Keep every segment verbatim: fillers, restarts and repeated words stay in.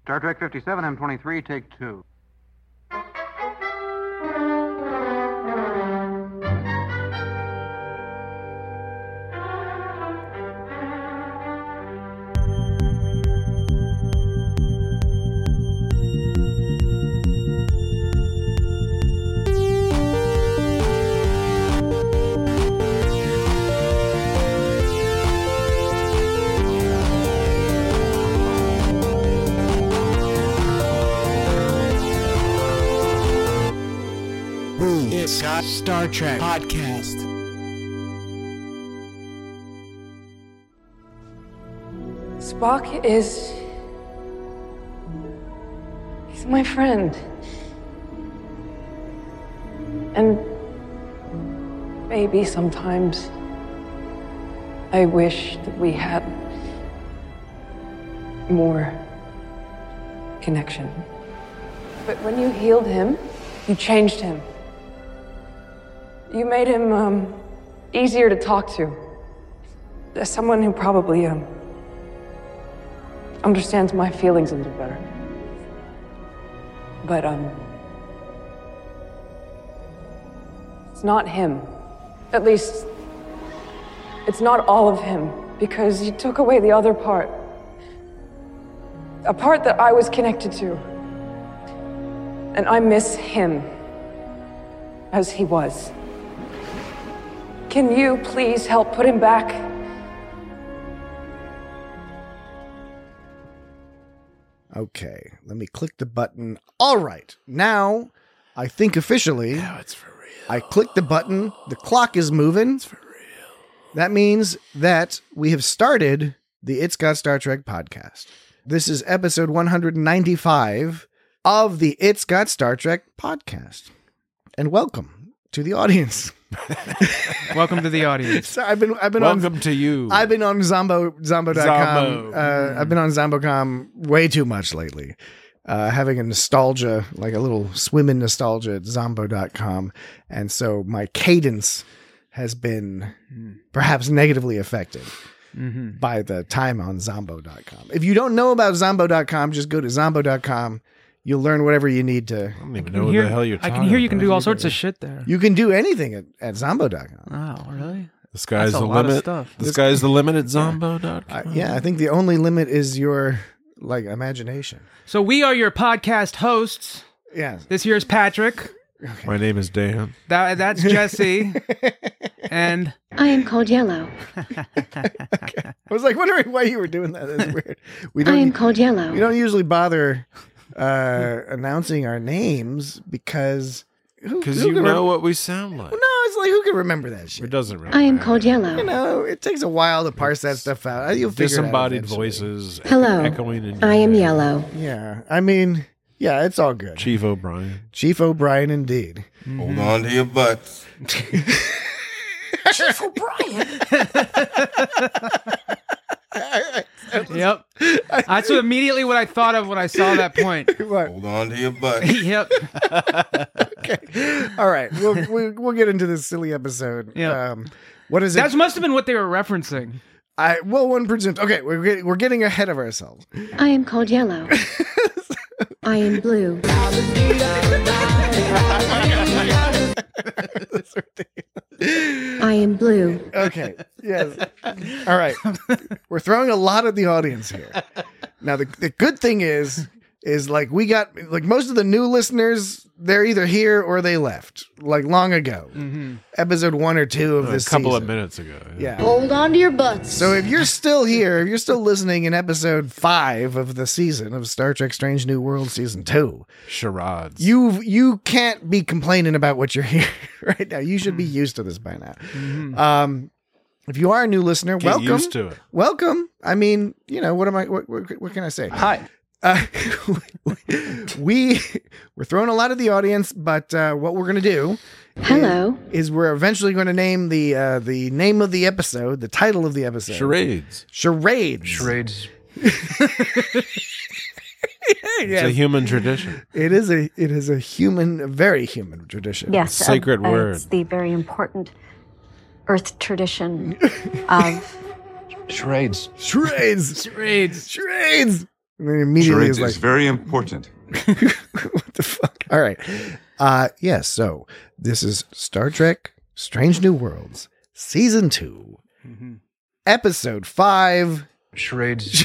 Star Trek fifty-seven, M twenty-three, take two. Star Trek Podcast. Spock is... he's my friend. And maybe sometimes I wish that we had more connection. But when you healed him, you changed him. You made him, um, easier to talk to. As someone who probably, um, understands my feelings a little better. But, um, it's not him. At least, it's not all of him, because you took away the other part. A part that I was connected to. And I miss him as he was. Can you please help put him back? Okay, let me click the button. All right, now I think officially. Now it's for real. I clicked the button. The clock is moving. It's for real. That means that we have started the It's Got Star Trek podcast. This is episode one hundred ninety-five of the It's Got Star Trek podcast. And welcome to the audience. Welcome to the audience. So I've been I've been Welcome on to you. I've been on Zombo Zombo dot com. Zombo. Uh, I've been on Zombo dot com way too much lately. Uh, having a nostalgia, like a little swim in nostalgia at Zombo dot com. And so my cadence has been perhaps negatively affected Mm-hmm. by the time on Zombo dot com. If you don't know about Zombo dot com, just go to Zombo dot com. You'll learn whatever you need to. I don't even I know what hear, the hell you're I talking can hear you can about. do all sorts of shit there. You can do anything at, at Zombo dot com. Oh, really? The sky's That's a the lot of limit. stuff. The sky's the limit at Zombo dot Uh, com. yeah, I think the only limit is your like imagination. So we are your podcast hosts. Yeah. This here's Patrick. My name is Dan. That that's Jesse. And I am called Yellow. I was like wondering why you were doing that. That's weird. We I am don't called Yellow. we don't usually bother uh, announcing our names because who, Because who you can know rem- what we sound like. No, it's like who can remember that shit? It doesn't really I am matter. called Yellow. You know, it takes a while to parse that stuff out. You'll figure it out Disembodied eventually. voices. Hello. Echoing in your I am head. Yellow. Yeah, I mean, yeah, it's all good. Chief O'Brien. Chief O'Brien, indeed. Hold on to your butts. Chief O'Brien! yep. That's what immediately what I thought of when I saw that point. What? Hold on to your butts. Yep. Okay. All right. We'll, we'll we'll get into this silly episode. Yeah. Um, what is it? That must have been what they were referencing. I well, one presumes. Okay, we're getting, we're getting ahead of ourselves. I am called Yellow. I am blue. I am blue. Okay. Yes. All right. We're throwing a lot at the audience here. Now, the the good thing is, is like we got like most of the new listeners. They're either here or they left like long ago, Mm-hmm. episode one or two of A this couple season. of minutes ago. Yeah. Hold on to your butts. So if you're still here, if you're still listening in episode five of the season of Star Trek Strange New World season two, Charades. you you can't be complaining about what you're hearing right now. You should be used to this by now. Mm-hmm. Um, if you are a new listener, Get welcome. used to it. Welcome. I mean, you know, what am I? What, what, what can I say? Hi. Uh, we we're throwing a lot at the audience, but uh, what we're gonna do Hello. is we're eventually going to name the uh, the name of the episode, the title of the episode, Charades. Charades. Charades. It's a human tradition. It is a it is a human, a very human tradition. Yes, Sacred uh, uh, word. It's the very important Earth tradition of Charades. Charades. Charades. Charades. And then immediately Charades is like, is very important. what the fuck? All right. Uh, yes. So this is Star Trek Strange New Worlds, Season two, Mm-hmm. Episode five. Charades.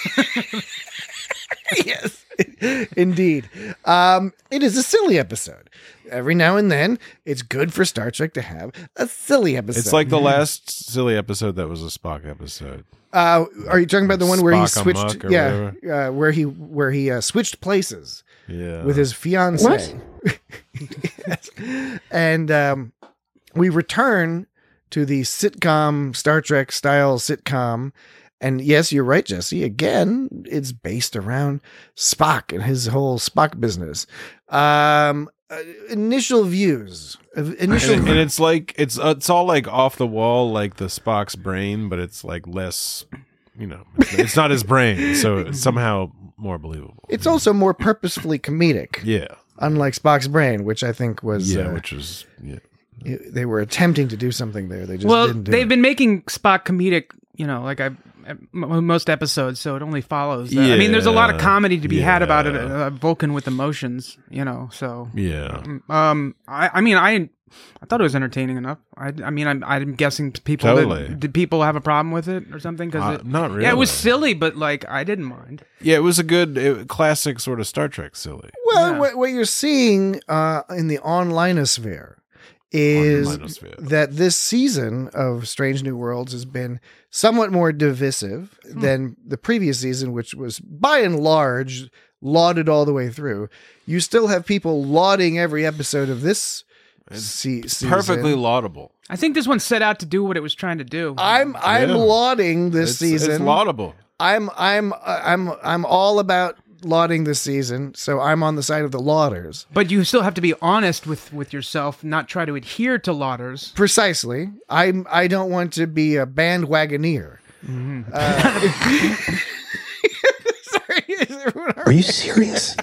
Yes, indeed. Um, it is a silly episode. Every now and then, it's good for Star Trek to have a silly episode. It's like the last silly episode that was a Spock epised. Uh, are you talking about the one where he Spock switched? Amok or Yeah, uh, where he where he uh, switched places Yeah. with his fiancee. What? Yes. And um, we return to the sitcom Star Trek style sitcom. And yes, you're right, Jesse. Again, it's based around Spock and his whole Spock business. Um, uh, initial views. Uh, Initial, and, and it's like it's uh, it's all like off the wall, like the Spock's brain, but it's like less, you know, it's, it's not his brain, so it's somehow more believable. it's also more purposefully comedic, Yeah, unlike Spock's brain, which I think was yeah, uh, which was yeah. they were attempting to do something there. They just well, didn't do they've it. been making Spock comedic, you know, like I m- most episodes, so it only follows. That. I mean, there's a lot of Yeah, comedy to be had about it. yeah. Uh, Vulcan with emotions, you know. So, Yeah. um, I, I mean, I, I thought it was entertaining enough. I, I mean, I'm, I'm guessing people Totally. did, did people have a problem with it or something? Because Uh, it, not really. yeah, it was silly, but like I didn't mind. Yeah, it was a good it, classic sort of Star Trek silly. Well, Yeah. what, what you're seeing uh, in the onlineosphere is Onlineosphere. that this season of Strange New Worlds has been somewhat more divisive than the previous season, which was by and large lauded all the way through. You still have people lauding every episode of this se- season. Perfectly laudable. I think this one set out to do what it was trying to do. I'm I'm Yeah. lauding this It's, season. it's laudable. I'm I'm I'm I'm all about lauding this season, so I'm on the side of the lauders. But you still have to be honest with, with yourself, not try to adhere to lauders. Precisely. I'm I don't want to be a bandwagoneer. Uh, sorry, is everyone all Are you serious?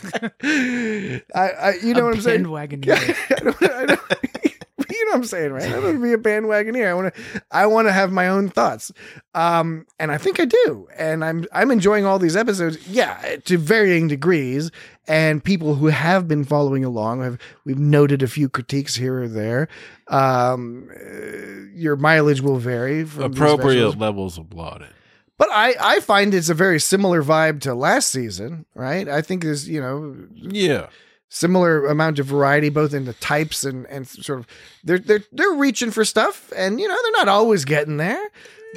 I, I you know A what I'm saying? bandwagoneer. I don't, I don't, you know what I'm saying, right? I don't want to be a bandwagoneer. I want to I want to have my own thoughts. Um, and I think I do. And I'm I'm enjoying all these episodes. Yeah, to varying degrees. And people who have been following along have we've noted a few critiques here or there. Um, uh, your mileage will vary from these Appropriate specials. levels of lauding. But I, I find it's a very similar vibe to last season, right? I think there's, you know, Yeah. similar amount of variety, both in the types and, and sort of they're, they're, they're reaching for stuff and, you know, they're not always getting there,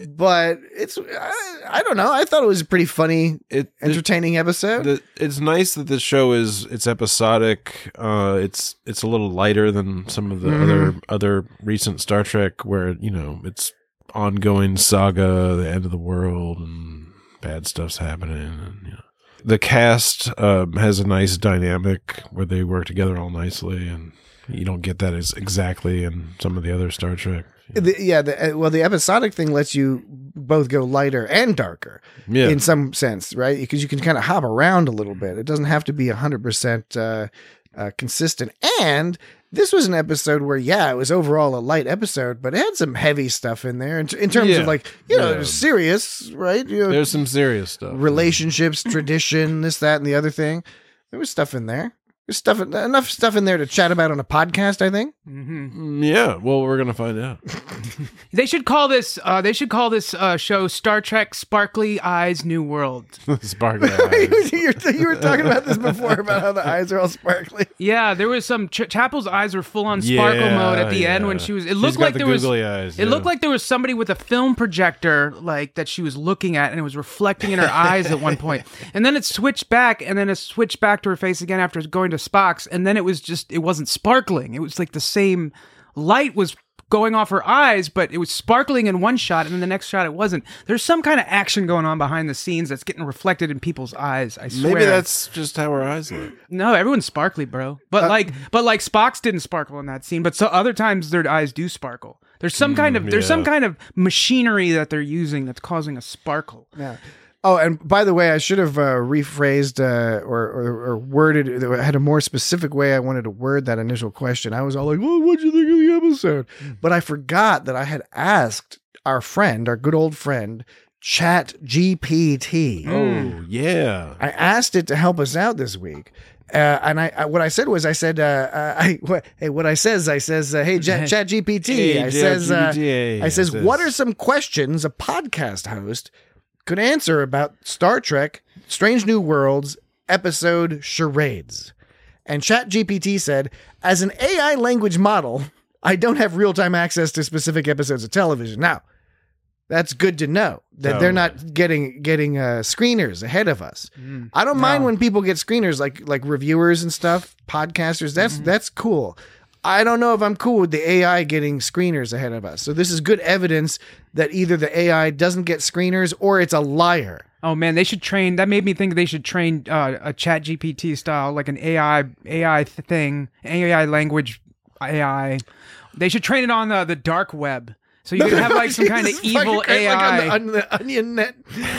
but it's, I, I don't know. I thought it was a pretty funny, It, entertaining episode. the, it's nice that this show is it's episodic. Uh, it's it's a little lighter than some of the Mhm. other other recent Star Trek, where you know it's ongoing saga, the end of the world, and bad stuff's happening. And, you know. The cast um, has a nice dynamic where they work together all nicely, and you don't get that as exactly in some of the other Star Trek. The, yeah, the, uh, well, the episodic thing lets you both go lighter and darker Yeah. in some sense, right? Because you can kind of hop around a little bit. It doesn't have to be one hundred percent uh, uh, consistent. And this was an episode where, yeah, it was overall a light episode, but it had some heavy stuff in there in, in terms Yeah. of like, you know, Yeah. it was serious, right? You know, There's some serious stuff. relationships, tradition, this, that, and the other thing. There was stuff in there. There's stuff, enough stuff in there to chat about on a podcast, I think. Mm-hmm. Mm, Yeah, well, we're gonna find out. They should call this. Uh, they should call this uh, show Star Trek: Sparkly Eyes, New World. Sparkly eyes. you, were, you were talking about this before about how the eyes are all sparkly. Yeah, there was some. Ch- Chapel's eyes were full on sparkle Yeah, mode at the end when yeah. she was. It She's looked got like the there was. googly eyes, It yeah. looked like there was somebody with a film projector, like that she was looking at, and it was reflecting in her eyes at one point. And then it switched back, and then it switched back to her face again after going to Spock's, and then it was just. It wasn't sparkling. It was like the same light was going off her eyes, but it was sparkling in one shot, and then the next shot it wasn't. There's some kind of action going on behind the scenes that's getting reflected in people's eyes. I swear. Maybe that's just how her eyes look. No, everyone's sparkly, bro. But like, but like Spock's didn't sparkle in that scene. But so other times their eyes do sparkle. There's some kind of there's some yeah. kind of machinery that they're using that's causing a sparkle. Yeah. Oh, and by the way, I should have uh, rephrased uh, or, or, or worded. I had a more specific way I wanted to word that initial question. I was all like, "Well, what'd you think of the episode?" But I forgot that I had asked our friend, our good old friend, Chat G P T. Oh, yeah. I asked it to help us out this week. Uh, and I, I, what I said was, I said, uh, uh, I, what, hey, what I says, I says, uh, hey, J- Chat G P T, Hey, I says, uh, Chat G P T, I says, says- what are some questions a podcast host could answer about Star Trek, Strange New Worlds, episode Charades? And Chat G P T said, as an A I language model, I don't have real-time access to specific episodes of television. Now, that's good to know that Totally. they're not getting getting uh, screeners ahead of us. Mm. I don't mind when people get screeners, like like reviewers and stuff, podcasters. That's Mm-hmm. that's cool. I don't know if I'm cool with the A I getting screeners ahead of us. So this is good evidence that either the A I doesn't get screeners or it's a liar. Oh man, they should train. That made me think they should train uh, a Chat G P T style, like an A I A I th- thing, A I language A I. They should train it on the, the dark web, so you could have like some kind of It's evil fucking A I. like on the, on the onion net.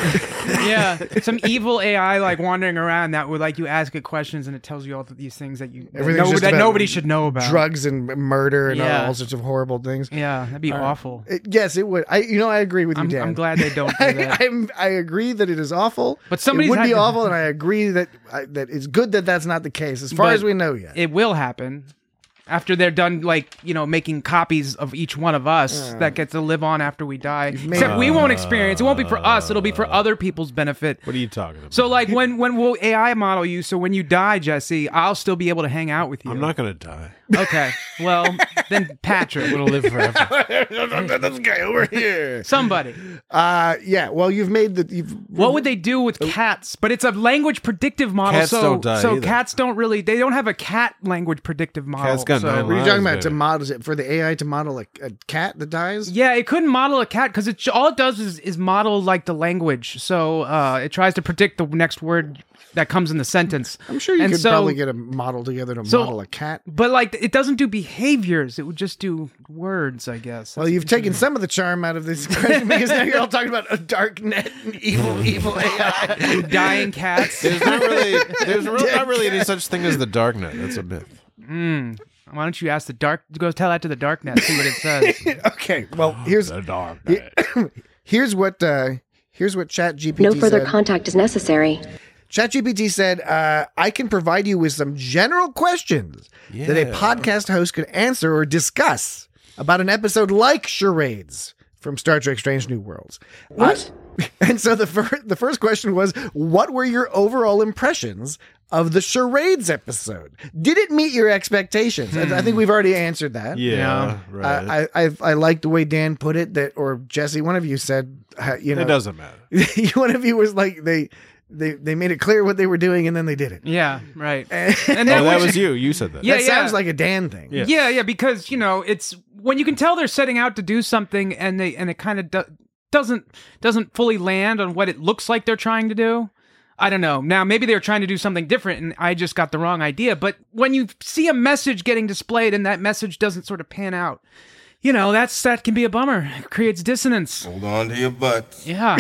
Yeah, some evil A I like wandering around that would like you ask it questions and it tells you all these things that you that, Everything's no, just that about nobody should know about. Drugs and murder and Yeah. all sorts of horrible things. Yeah, that'd be awful. It- yes, it would. I, you know, I agree with you, I'm, Dan. I'm glad they don't do I, that. I'm, I agree that it is awful. But somebody's it would had be to- awful, and I agree that I, that it's good that that's not the case, as far But as we know yet. It will happen. After they're done, like, you know, making copies of each one of us that get to live on after we die. made- Except we won't experience. It won't be for us. It'll be for other people's benefit. What are you talking about? So, like, when when we'll A I model you, so when you die, Jesse, I'll still be able to hang out with you. I'm not going to die. Okay. Well, then Patrick It'll live forever. this guy over here. somebody. Uh, yeah. Well, you've made the. You've, What would they do with cats? But it's a language predictive model. Cats so don't die so either. cats don't really. They don't have a cat language predictive model. Cat's got so. nine What are you lives, talking about? To baby. model is it for the A I to model a, a cat that dies? Yeah, it couldn't model a cat because it all it does is, is model like the language. So uh, it tries to predict the next word that comes in the sentence. I'm sure you And could so- probably get a model together to So- model a cat. But like it doesn't do behaviors; it would just do words, I guess. Well, you've taken some of the charm out of this question because now you're all talking about a dark net and evil, evil A I. dying cats. There's not really, there's real, not really any such thing as the darknet. That's a myth. Why don't you ask the dark? Go tell that to the darknet. See what it says. Okay, well, here's The darknet. here's what uh, here's what Chat G P T No further said. contact is necessary. ChatGPT said, uh, I can provide you with some general questions that a Yeah. podcast host could answer or discuss about an episode like Charades from Star Trek Strange New Worlds. What? Uh, and so the, fir- the first question was, what were your overall impressions of the Charades episode? Did it meet your expectations? And I think we've already answered that. Yeah, Yeah. right. Uh, I, I I like the way Dan put it, that, or Jesse, one of you said, uh, you know, it doesn't matter. one of you was like, they, they, they made it clear what they were doing and then they did it. Yeah, right. And And Oh, that was- was you. You said that. Yeah, that sounds like a Dan thing. Yeah. Yeah, yeah, because you know it's when you can tell they're setting out to do something, and they and it kind of do, doesn't doesn't fully land on what it looks like they're trying to do. I don't know. Now maybe they were trying to do something different, and I just got the wrong idea. But when you see a message getting displayed and that message doesn't sort of pan out, you know that's that can be a bummer. It creates dissonance. Hold on to your butts. Yeah,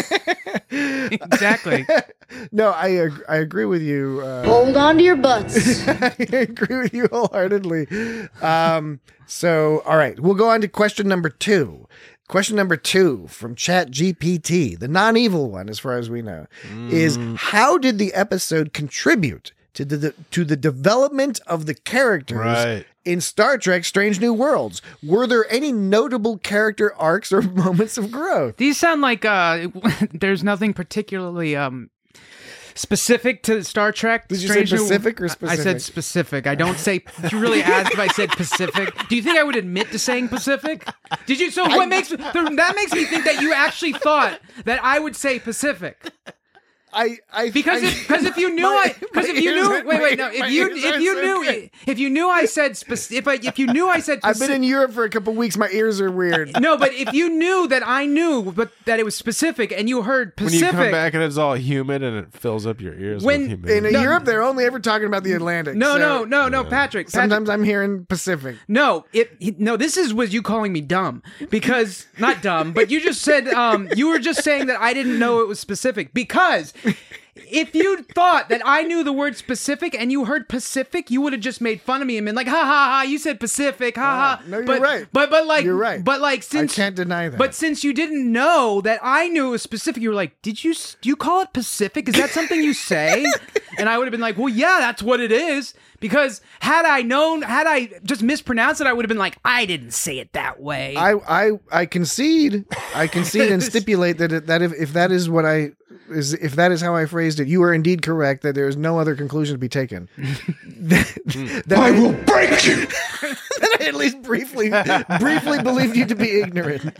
exactly. No, I ag- I agree with you. Uh, Hold on to your butts. I agree with you wholeheartedly. Um, so, all right, we'll go on to question number two. Question number two from Chat G P T, the non-evil one, as far as we know, is how did the episode contribute to the to the development of the characters Right. in Star Trek: Strange New Worlds? Were there any notable character arcs or moments of growth? These sound like uh, there's nothing particularly um specific to Star Trek. Did you say Strange New- Pacific or I specific? said specific. I don't say. You really asked if I said Pacific. Do you think I would admit to saying Pacific? Did you? So what makes that makes me think that you actually thought that I would say Pacific. I, I Because I, if, because if you knew my- I because my if you ears knew are- wait wait my- no if my you ears if are you so knew good. if you knew I said spec- if I if you knew I said I've Pacific, been in Europe for a couple weeks. My ears are weird. no, but if you knew that I knew, but that it was specific, and you heard When Pacific, you come back and it's all humid and it fills up your ears When- with humidity. In No. Europe, they're only ever talking about the Atlantic. no, so no, no, no, Patrick, Patrick, Sometimes I'm hearing Pacific. no, it, no, this is was you calling me dumb because not dumb, but you just said um, you were just saying that I didn't know it was specific because if you thought that I knew the word specific and you heard Pacific, you would have just made fun of me and been like, ha ha ha, you said Pacific, ha ha. No, you're but, right. But but like You're right. But like since I can't deny that. But since you didn't know that I knew it was specific, you were like, did you do you call it Pacific? Is that something you say? And I would have been like, well, yeah, that's what it is. Because had I known, had I just mispronounced it, I would have been like, I didn't say it that way. I, I, I concede, I concede and stipulate that it, that if, if that is what I is if that is how I phrased it, you are indeed correct. That there is no other conclusion to be taken. that, that I, I will break you. That I at least briefly, briefly believed you to be ignorant.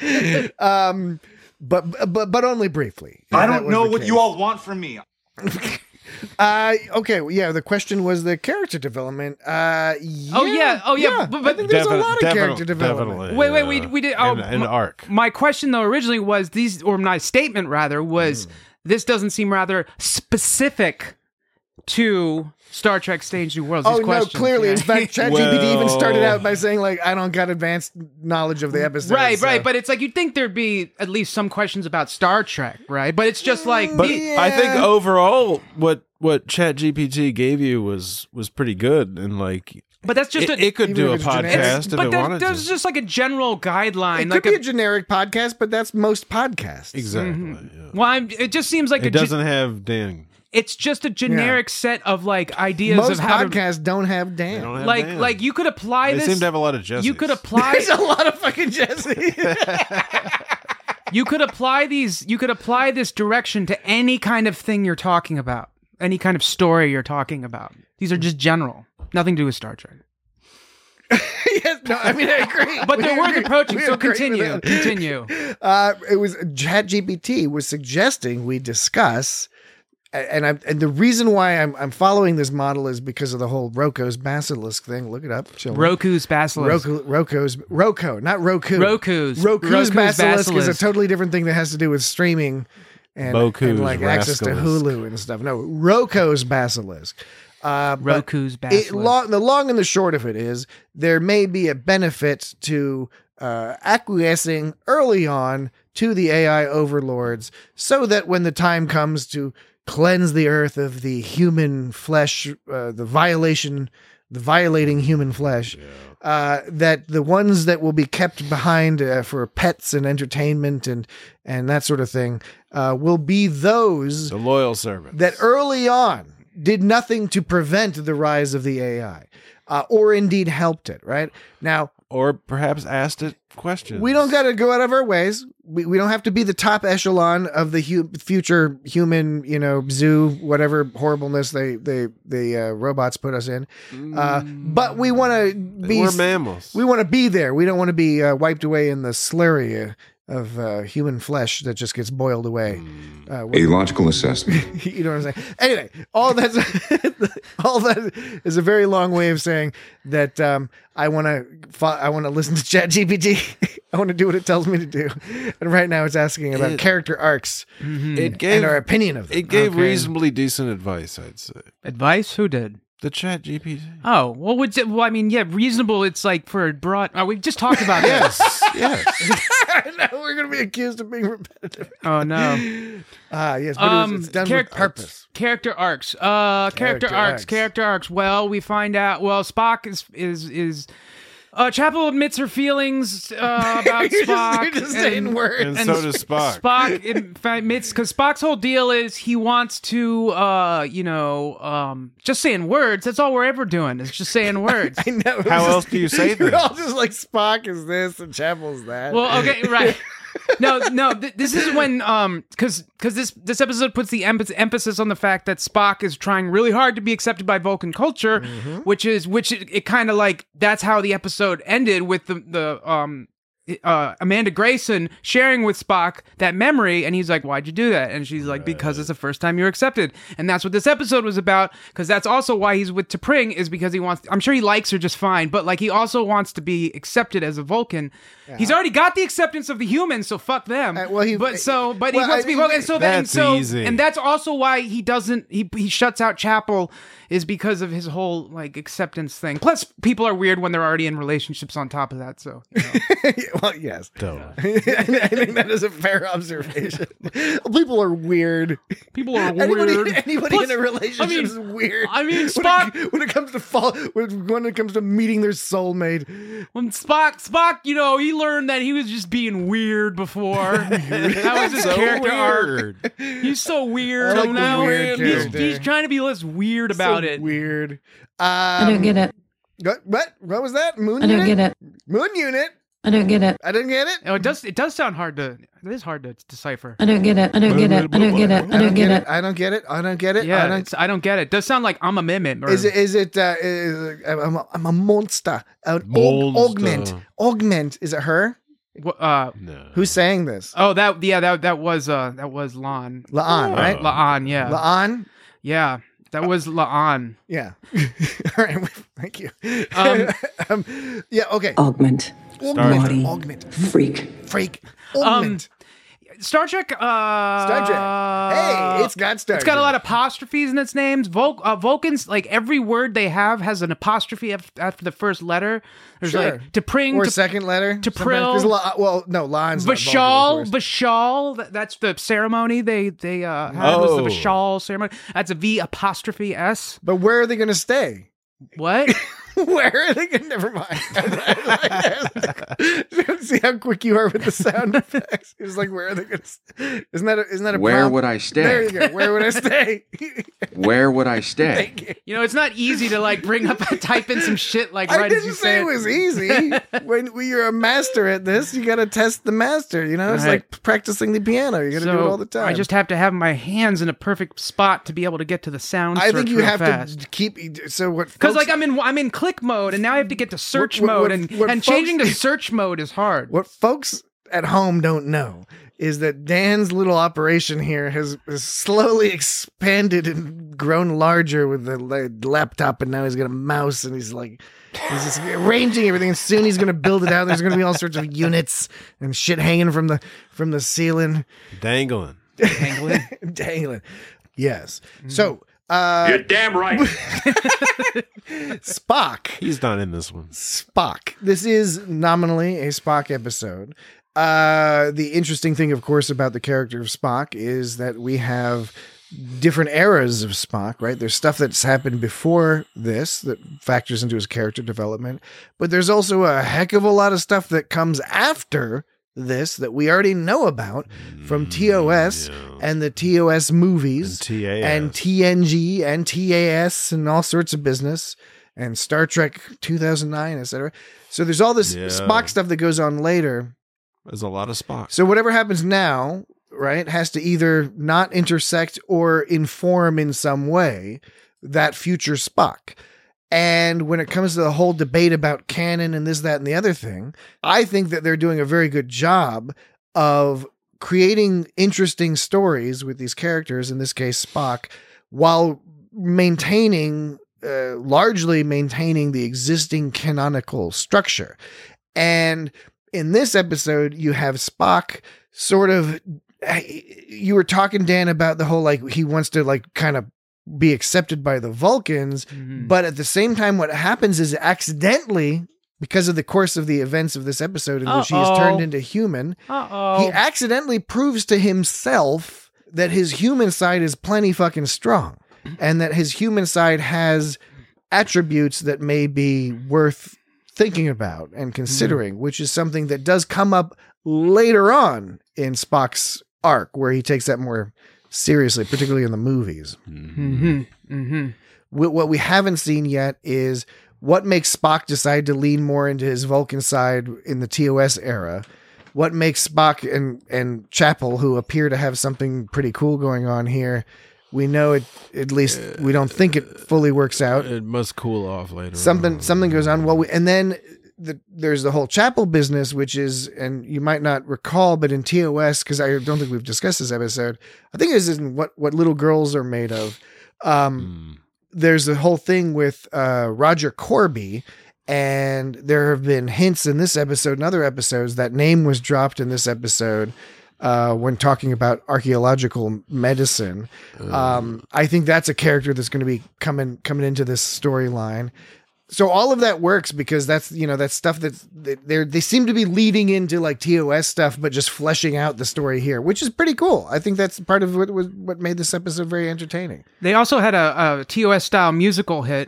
Um, but but but only briefly. I don't know what case. you all want from me. Uh okay, well, yeah. The question was the character development. Uh, yeah, oh yeah, oh yeah. yeah. But, but I think there's Defi- a lot of defi- character development. definitely, wait, wait, uh, we we did. Oh, an, an my, arc. My question though originally was these, or my statement rather was, mm. this doesn't seem rather specific to Star Trek Strange New Worlds. Oh no, questions. Clearly. Yeah. In fact, ChatGPT well, even started out by saying like, "I don't got advanced knowledge of the episode." Right, so. right. But it's like you'd think there'd be at least some questions about Star Trek, right? But it's just like, But the- I think overall, what what ChatGPT gave you was was pretty good, and like, but that's just it, a, it could even do a if it's generic. podcast if but it there's, wanted there's to. just like a general guideline, It like could be a, a generic podcast, but that's most podcasts. Exactly. Mm-hmm. Yeah. well, I'm, it just seems like It a. ge- doesn't have Dan. It's just a generic set of like ideas Most of how to. podcasts don't have Dan. They don't have Like, Dan. like you could apply They this. seem to have a lot of Jessies. You could apply. There's a lot of fucking Jesse. You could apply these. You could apply this direction to any kind of thing you're talking about, any kind of story you're talking about. These are just general, nothing to do with Star Trek. Yes, no, I mean I agree. But We they're worth agree. approaching. We So agree with continue, that. continue. Uh, it was ChatGPT was suggesting we discuss, and I and the reason why I'm I'm following this model is because of the whole Roko's basilisk thing. Look it up. children. Roku's basilisk. Roku, Roko's Roko, not Roku. Roku's. Roku's, Roku's basilisk, is a basilisk. totally different thing that has to do with streaming and, Boku's and like access to rascalisk. Hulu and stuff. No, Roko's basilisk. Uh, but Roku's it, basilisk. long, the long and the short of it is there may be a benefit to uh, acquiescing early on to the A I overlords so that when the time comes to cleanse the earth of the human flesh, uh, the violation, the violating human flesh, uh, that the ones that will be kept behind uh, for pets and entertainment and, and that sort of thing uh, will be those The loyal servants. that early on did nothing to prevent the rise of the A I, uh, or indeed helped it, right? Now, or perhaps asked it questions. we don't got to go out of our ways. We, we don't have to be the top echelon of the hu- future human, you know, zoo, whatever horribleness they, they, the uh, robots put us in. Uh, but we want to be, We're mammals. we want to be there. We don't want to be uh, wiped away in the slurry uh, of uh, human flesh that just gets boiled away. Uh, A logical assessment. You know what I'm saying? Anyway, all that's all that is a very long way of saying that um, I want to fo- I want to listen to ChatGPT. I want to do what it tells me to do. And right now, it's asking about It- character arcs It gave and our opinion of them. It gave Okay. reasonably decent advice, I'd say. Advice? Who did? The Chat G P T. Oh, well, would well, I mean, yeah, reasonable. It's like for a broad. Oh, we just talked about this. Yes. Now we're going to be accused of being repetitive. Oh no. Ah, yes, but Um, it was, it's done charac- with purpose. Character arcs. Uh, character, Character arcs. arcs. Character arcs. Well, we find out. Well, Spock is is is. Uh, Chapel admits her feelings uh, about You're just- Spock. you're just saying words. And so does Spock. Spock admits because Spock's whole deal is he wants to, uh, you know, um, just saying words. That's all we're ever doing is just saying words. I know. it was How just- else do you say We're things? all just like Spock is this and Chapel's that. Well, okay, right. No, no. Th- this is when, um, because because this this episode puts the em- emphasis on the fact that Spock is trying really hard to be accepted by Vulcan culture, Mm-hmm. which is which it, it kind of like that's how the episode ended with the the um. Uh, Amanda Grayson sharing with Spock that memory, and he's like, "Why'd you do that?" And she's like, "Because it's the first time you're accepted." And that's what this episode was about. Because that's also why he's with T'Pring, is because he wants. I'm sure he likes her just fine, but like he also wants to be accepted as a Vulcan. He's already got the acceptance of the humans, so fuck them. Uh, well, he- but so, but well, he wants I to be mean, Vulcan. So then, that's so easy. and that's also why he doesn't. He he shuts out Chapel is because of his whole like acceptance thing. Plus, people are weird when they're already in relationships. On top of that, so. You know. well, yes. Totally. I think that is a fair observation. People are weird. People are Anybody, weird. anybody Plus, in a relationship I mean- is weird. I mean, when Spock- it, when it comes to fall, when, when it comes to meeting their soulmate, When Spock, Spock, you know, he learned that he was just being weird before. That was his So character weird. arc. He's so weird. I like the now. weird he's, character. he's trying to be less weird about so it. Weird. I don't Um, get it. What? What? What was that? Moon I don't unit? get it. Moon unit. I don't get it. I didn't get it. Oh, it does. It does sound hard to. It is hard to decipher. I don't get it. I don't get it. I don't get it. I don't get it. I don't get it. I don't get it. Yeah, I don't. it's, I don't get it. It does sound like I'm a mimic. Or, Is it? Is it? Uh, is, I'm, a, I'm a monster. An aug- Monster. augment. Augment. Is it her? Wh- Uh, No. Who's saying this? oh, that yeah, that that was uh that was Lon. Laan, right? Oh. Laan, yeah, Laan. yeah, that was Laan. Yeah. All right. Thank you. Um, um, yeah. Okay. Augment. Augment. Body. Augment. Freak. Freak. Um, Augment. Star Trek. Uh, Star Trek. Hey, it's got Star It's got a Trek. lot of apostrophes in its names. Vul- uh, Vulcans, like every word they have has an apostrophe af- after the first letter. There's Sure. like to pring, or to second letter. to Sometimes- 'cause prill. La- well, no, Laan's not Vulcan, Vishal, of course. Vishal, that- that's the ceremony they they uh, had was Oh. the Vishal ceremony. That's a V apostrophe S. But where are they going to stay? What? Where are they going? Never mind. See how quick you are with the sound effects. It was like, where are they going to? Isn't that a, isn't that a Where prompt? would I There stay? you go. Where would I stay? Where would I stay? Thank you. You know, it's not easy to like bring up, type in some shit like I right as didn't you say say it was easy. when, when you're a master at this, you got to test the master. You know, it's Right. like practicing the piano. You got to So do it all the time. I just have to have my hands in a perfect spot to be able to get to the sound. I think search you real have fast. to keep. So what? Because folks- like I'm in I'm in click mode and now I have to get to search What- what- mode what- and, what and folks- changing to search mode is hard. What folks at home don't know is that Dan's little operation here has, has slowly expanded and grown larger with the la- laptop, and now he's got a mouse, and he's like, he's just arranging everything. And soon he's going to build it out. There's going to be all sorts of units and shit hanging from the from the ceiling, Dangling. Dangling. dangling. Yes. So. Uh, You're damn right. Spock. He's not in this one. Spock. This is nominally a Spock episode. Uh, the interesting thing, of course, about the character of Spock is that we have different eras of Spock, right? There's stuff that's happened before this that factors into his character development, but there's also a heck of a lot of stuff that comes after this that we already know about from T O S yeah. and the T O S movies And T A S. and T N G and T A S and all sorts of business and Star Trek two thousand nine, et cetera. So there's all this Yeah. Spock stuff that goes on later. There's a lot of Spock. So whatever happens now, right, has to either not intersect or inform in some way that future Spock. And when it comes to the whole debate about canon and this, that, and the other thing, I think that they're doing a very good job of creating interesting stories with these characters, in this case, Spock, while maintaining, uh, largely maintaining the existing canonical structure. And in this episode, you have Spock sort of, you were talking, Dan, about the whole, like, he wants to, like, kind of be accepted by the Vulcans, Mhm. but at the same time, what happens is accidentally, because of the course of the events of this episode in which he is Uh-oh. turned into human, Uh-oh. he accidentally proves to himself that his human side is plenty fucking strong, and that his human side has attributes that may be worth thinking about and considering, which is something that does come up later on in Spock's arc, where he takes that more seriously, particularly in the movies. Mm-hmm. Mm-hmm. Wh- What we haven't seen yet is what makes Spock decide to lean more into his Vulcan side in the T O S era. What makes Spock and, and Chapel, who appear to have something pretty cool going on here, we know it, at least we don't think it fully works out. It must cool off later. Something on. something goes on. Well, we, and then the, there's the whole Chapel business, which is, and you might not recall, but in T O S, because I don't think we've discussed this episode, I think this is in what, what little girls are made of. Um, Mm. There's the whole thing with uh, Roger Corby, and there have been hints in this episode and other episodes that name was dropped in this episode uh, when talking about archaeological medicine. Um, I think that's a character that's going to be coming coming into this storyline. So all of that works because that's, you know, that's stuff that's they they seem to be leading into like T O S stuff, but just fleshing out the story here, which is pretty cool. I think that's part of what was what made this episode very entertaining. They also had a, a T O S style musical hit.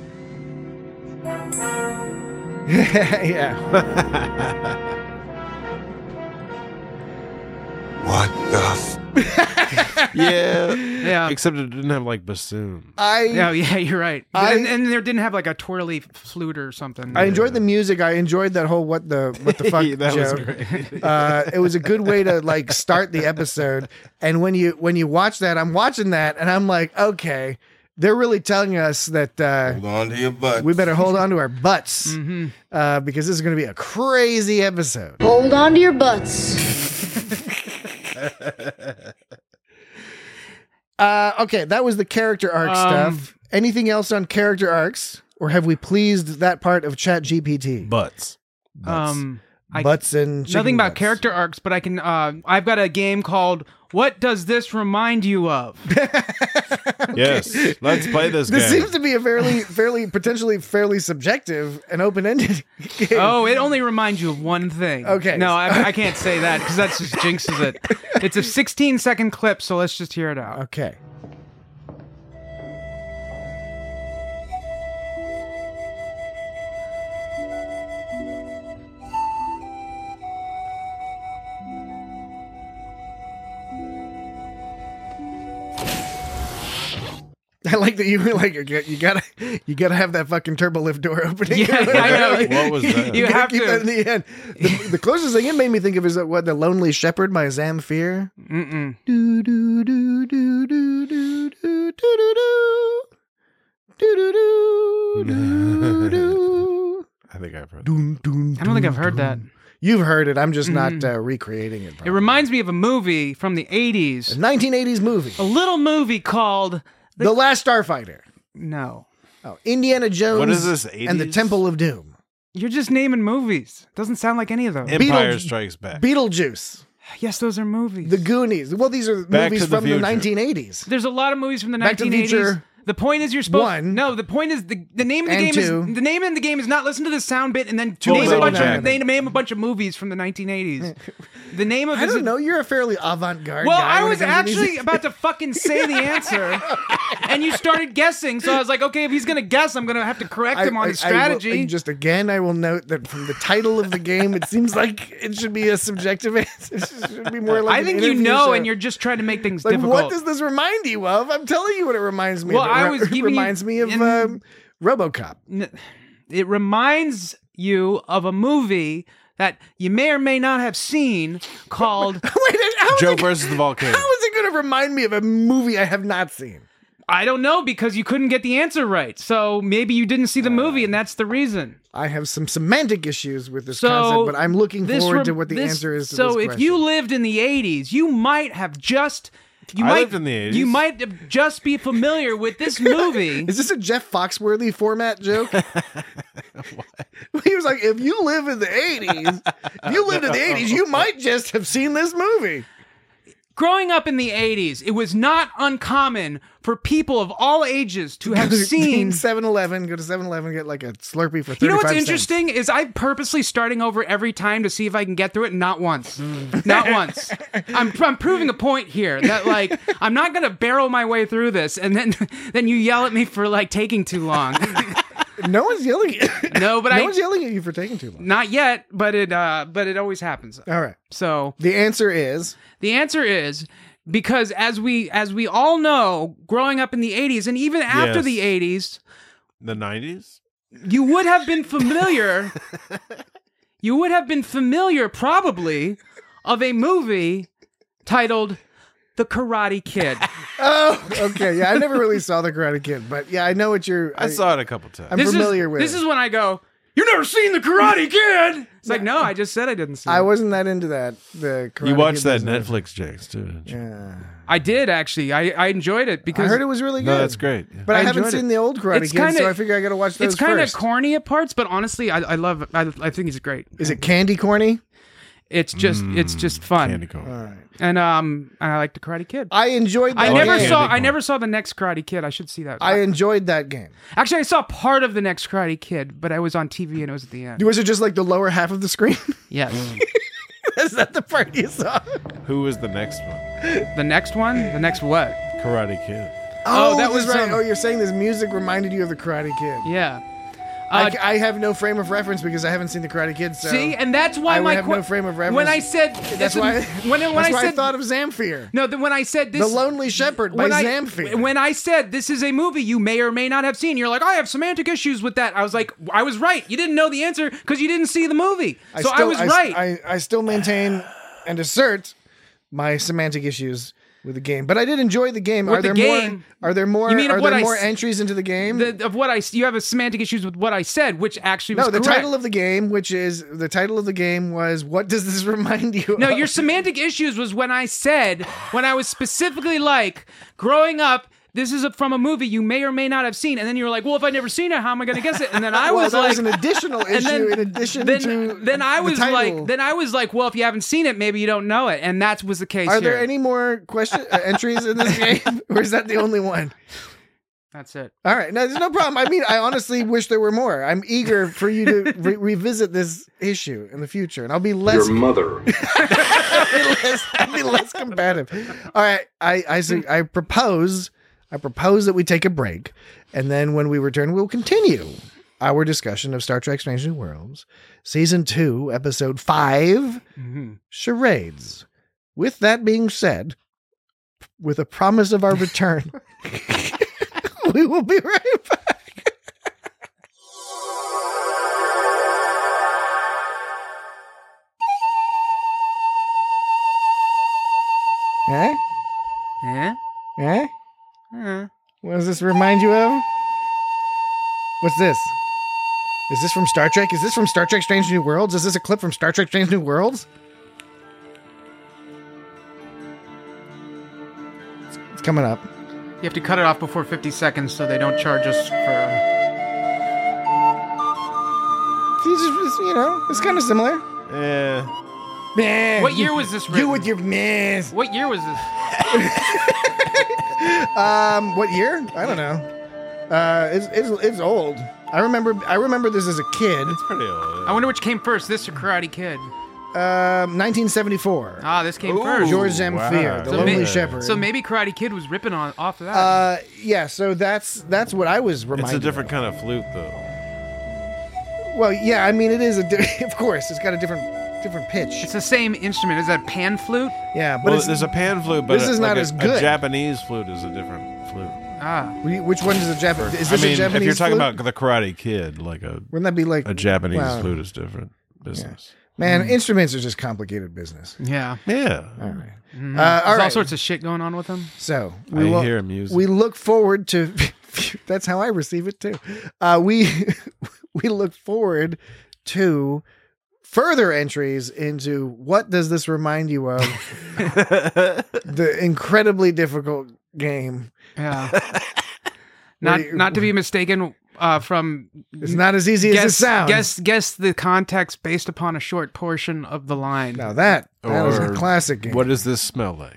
Yeah. What the f- Yeah. Yeah. Except it didn't have like bassoon. I Yeah, yeah, you're right. I- and, and there didn't have like a twirly flute or something. I enjoyed the music. I enjoyed that whole what the what the fuck That was joke. great. Uh, it was a good way to like start the episode. And when you when you watch that, I'm watching that, and I'm like, okay, they're really telling us that uh, Hold on to your butts. we better hold on to our butts Mm-hmm. uh, because this is going to be a crazy episode. Hold on to your butts. Uh, okay, that was the character arc Um, stuff. Anything else on character arcs, or have we pleased that part of Chat G P T? Butts. Butts. Um, I, Butts and chicken nothing about butts. character arcs, but I can. Uh, I've got a game called "What Does This Remind You Of?" Yes. Let's play this, This game. seems to be a fairly, fairly, potentially fairly subjective and open-ended game. Oh, it only reminds you of one thing. Okay. No, I, I can't say that because that just jinxes it. It's a sixteen second clip, so let's just hear it out. Okay. I like that you were like you gotta you gotta have that fucking turbo lift door opening. Yeah, I know. What was that? You gotta have keep to. that in the end. The, the closest thing it made me think of is that what the Lonely Shepherd by Zamfir. Mm-mm. Do do do do do do do do do do do do do. I think I've heard. Dun, dun, I don't think I've dun, heard that. dun. You've heard it. I'm just not uh, recreating it. It reminds me of a movie from the eighties. A nineteen eighties movie. A little movie called The Last Starfighter. No. Oh, Indiana Jones. What is this, And the eighties? Temple of Doom. You're just naming movies. Doesn't sound like any of those. Empire Beetleju- Strikes Back. Beetlejuice. Yes, those are movies. The Goonies. Well, these are Back movies to the from the Future. nineteen eighties. There's a lot of movies from the Back to the nineteen eighties. Future. The point is you're supposed One. No, the point is the, the name of the And game two. is the name of the game is not listen to the sound bit and then Full name a Metal bunch Jacket. of name, name a bunch of movies from the nineteen eighties. The name of I is don't know. You're a fairly avant-garde Well, guy I when was it comes to these- actually about to fucking say the answer, and you started guessing. So I was like, okay, if he's gonna guess, I'm gonna have to correct him on his I will- strategy. just again, I will note that from the title of the game, it seems like it should be a subjective answer. It should be more like I an think you interview know, show. and you're just trying to make things like, difficult. what does this remind you of? I'm telling you what it reminds me Well, of. It I re- was giving you- reminds me of in- um, RoboCop. N- It reminds you of a movie that you may or may not have seen called Wait, how is Joe it, versus the Volcano. how is it going to remind me of a movie I have not seen? I don't know because you couldn't get the answer right. So maybe you didn't see the movie and that's the reason. I have some semantic issues with this So concept, but I'm looking this forward rem- to what the this- answer is to so this if question. you lived in the eighties, you might have just you I might lived in the eighties. you might have just be familiar with this movie. Is this a Jeff Foxworthy format joke? He was like, if you live in the eighties, if you lived in the eighties, you might just have seen this movie. Growing up in the eighties, it was not uncommon for people of all ages to have seen. seven eleven, go to seven eleven, get like a Slurpee for thirty-five You know what's cents. interesting is I'm purposely starting over every time to see if I can get through it. Not once, not once. I'm I'm proving a point here that like I'm not gonna barrel my way through this, and then then you yell at me for like taking too long. No one's yelling at you. No, but no I one's yelling at you for taking too long. not yet, but it uh but it always happens. All right. So The answer is the answer is because as we as we all know, growing up in the eighties and even after Yes. the eighties, The nineties? you would have been familiar. you would have been familiar, probably, of a movie titled "The Karate Kid." oh, okay. Yeah, I never really saw the Karate Kid, but yeah, I know what you're. I saw it a couple times. I'm this familiar is, with. This it. is when I go, "You never seen The Karate Kid?" It's like, no, I just said I didn't see I it. wasn't that into that. The Karate you watched Kid that was- Netflix, James, too, didn't you? Yeah, I did actually. I, I enjoyed it because I heard it was really good. No, that's great. Yeah. But I, I haven't enjoyed seen it. the old Karate It's Kid, kinda- so I figure I got to watch those it's kind of first. corny at parts, but honestly, I, I love. I, I think it's great. Is it candy corny? It's just Mm, it's just fun. Candy corn. All right. And um, I like the Karate Kid. I enjoyed. That I never game. saw. Candy I corn. never saw the next Karate Kid. I should see that. I enjoyed that game. Actually, I saw part of the next Karate Kid, but I was on T V and it was at the end. Was it just like the lower half of the screen? Yes. Is that the part you saw? Who was the next one? The next one. The next what? Karate Kid. Oh, Oh, that that was, was right. um, oh, you're saying this music reminded you of the Karate Kid. Yeah. I, Uh, c- I have no frame of reference because I haven't seen the Karate Kid. So see, and that's why I would my have que- no frame of reference. When I said That's listen, why. when, when that's I why said I thought of Zamfir. no, the, when I said this, The Lonely Shepherd by when I, Zamfir. When I said this is a movie you may or may not have seen, you're like, I have semantic issues with that. I was like, I was right. You didn't know the answer because you didn't see the movie. So I, still- was I, right. I, I still maintain and assert my semantic issues with the game, but I did enjoy the game. With are the there game? more? Are there more? You mean of are what there I more s- entries into the game? the, of what I you have a semantic issues with what I said, which actually was no, the correct. title of the game, which is the title of the game, was "What does this remind you?" No, of? your semantic issues was when I said, when I was specifically like, growing up, this is a, from a movie you may or may not have seen. And then you were like, well, if I've never seen it, how am I going to guess it? And then I well, was that like, was an additional issue and then, in addition then, to then I the was title. like, then I was like, well, if you haven't seen it, maybe you don't know it. And that was the case Are here. there any more question uh, entries in this game, or is that the only one? That's it. All right, no, there's no problem. I mean, I honestly wish there were more. I'm eager for you to re- revisit this issue in the future, and I'll be less. Your mother. I'll, be less I'll be less combative. All right, I I, su- I propose I propose that we take a break, and then when we return, we'll continue our discussion of Star Trek: Strange New Worlds, season two, episode five, Mm-hmm. Charades. With that being said, with a promise of our return, we will be right back. Eh? Yeah? Eh? Uh, What does this remind you of? What's this? Is this from Star Trek? Is this from Star Trek Strange New Worlds? Is this a clip from Star Trek Strange New Worlds? It's, it's coming up. you have to cut it off before fifty seconds so they don't charge us for... Uh, It's just- you know, it's kind of similar. Yeah. Man, What year was this You written? with your mess. what year was this? Um, what year? I don't know. Uh, it's it's it's old. I remember I remember this as a kid. It's pretty old. I wonder which came first, this or Karate Kid. Um, nineteen seventy-four. Ah, this came Ooh. first. George Zamfir, wow. the So Lonely maybe- Shepherd. So maybe Karate Kid was ripping on off of that. Uh, yeah. So that's that's what I was reminded. It's a different of. kind of flute, though. Well, yeah. I mean, it is a. Di- of course, it's got a different different pitch. it's the same instrument. Is that pan flute? Yeah, but Well, it's, there's a pan flute, but this a- is like not a, as good. A Japanese flute is a different flute. Ah. which one is a Japanese? Is I this mean, a Japanese? if you're talking flute? about the Karate Kid, like a wouldn't that be like a Japanese wow. flute is different business. Man, instruments are just complicated business. Yeah. Yeah. All right. Mhm. Uh, all There's all right. sorts of shit going on with them. So I we will, hear music. we look forward to. That's how I receive it too. Uh, we we look forward to further entries into what does this remind you of? The incredibly difficult game. Yeah. What not do you- not to be mistaken uh, from It's not as easy as it guess, sounds. guess guess the context based upon a short portion of the line. Now that that was a Or classic game. What does this smell like?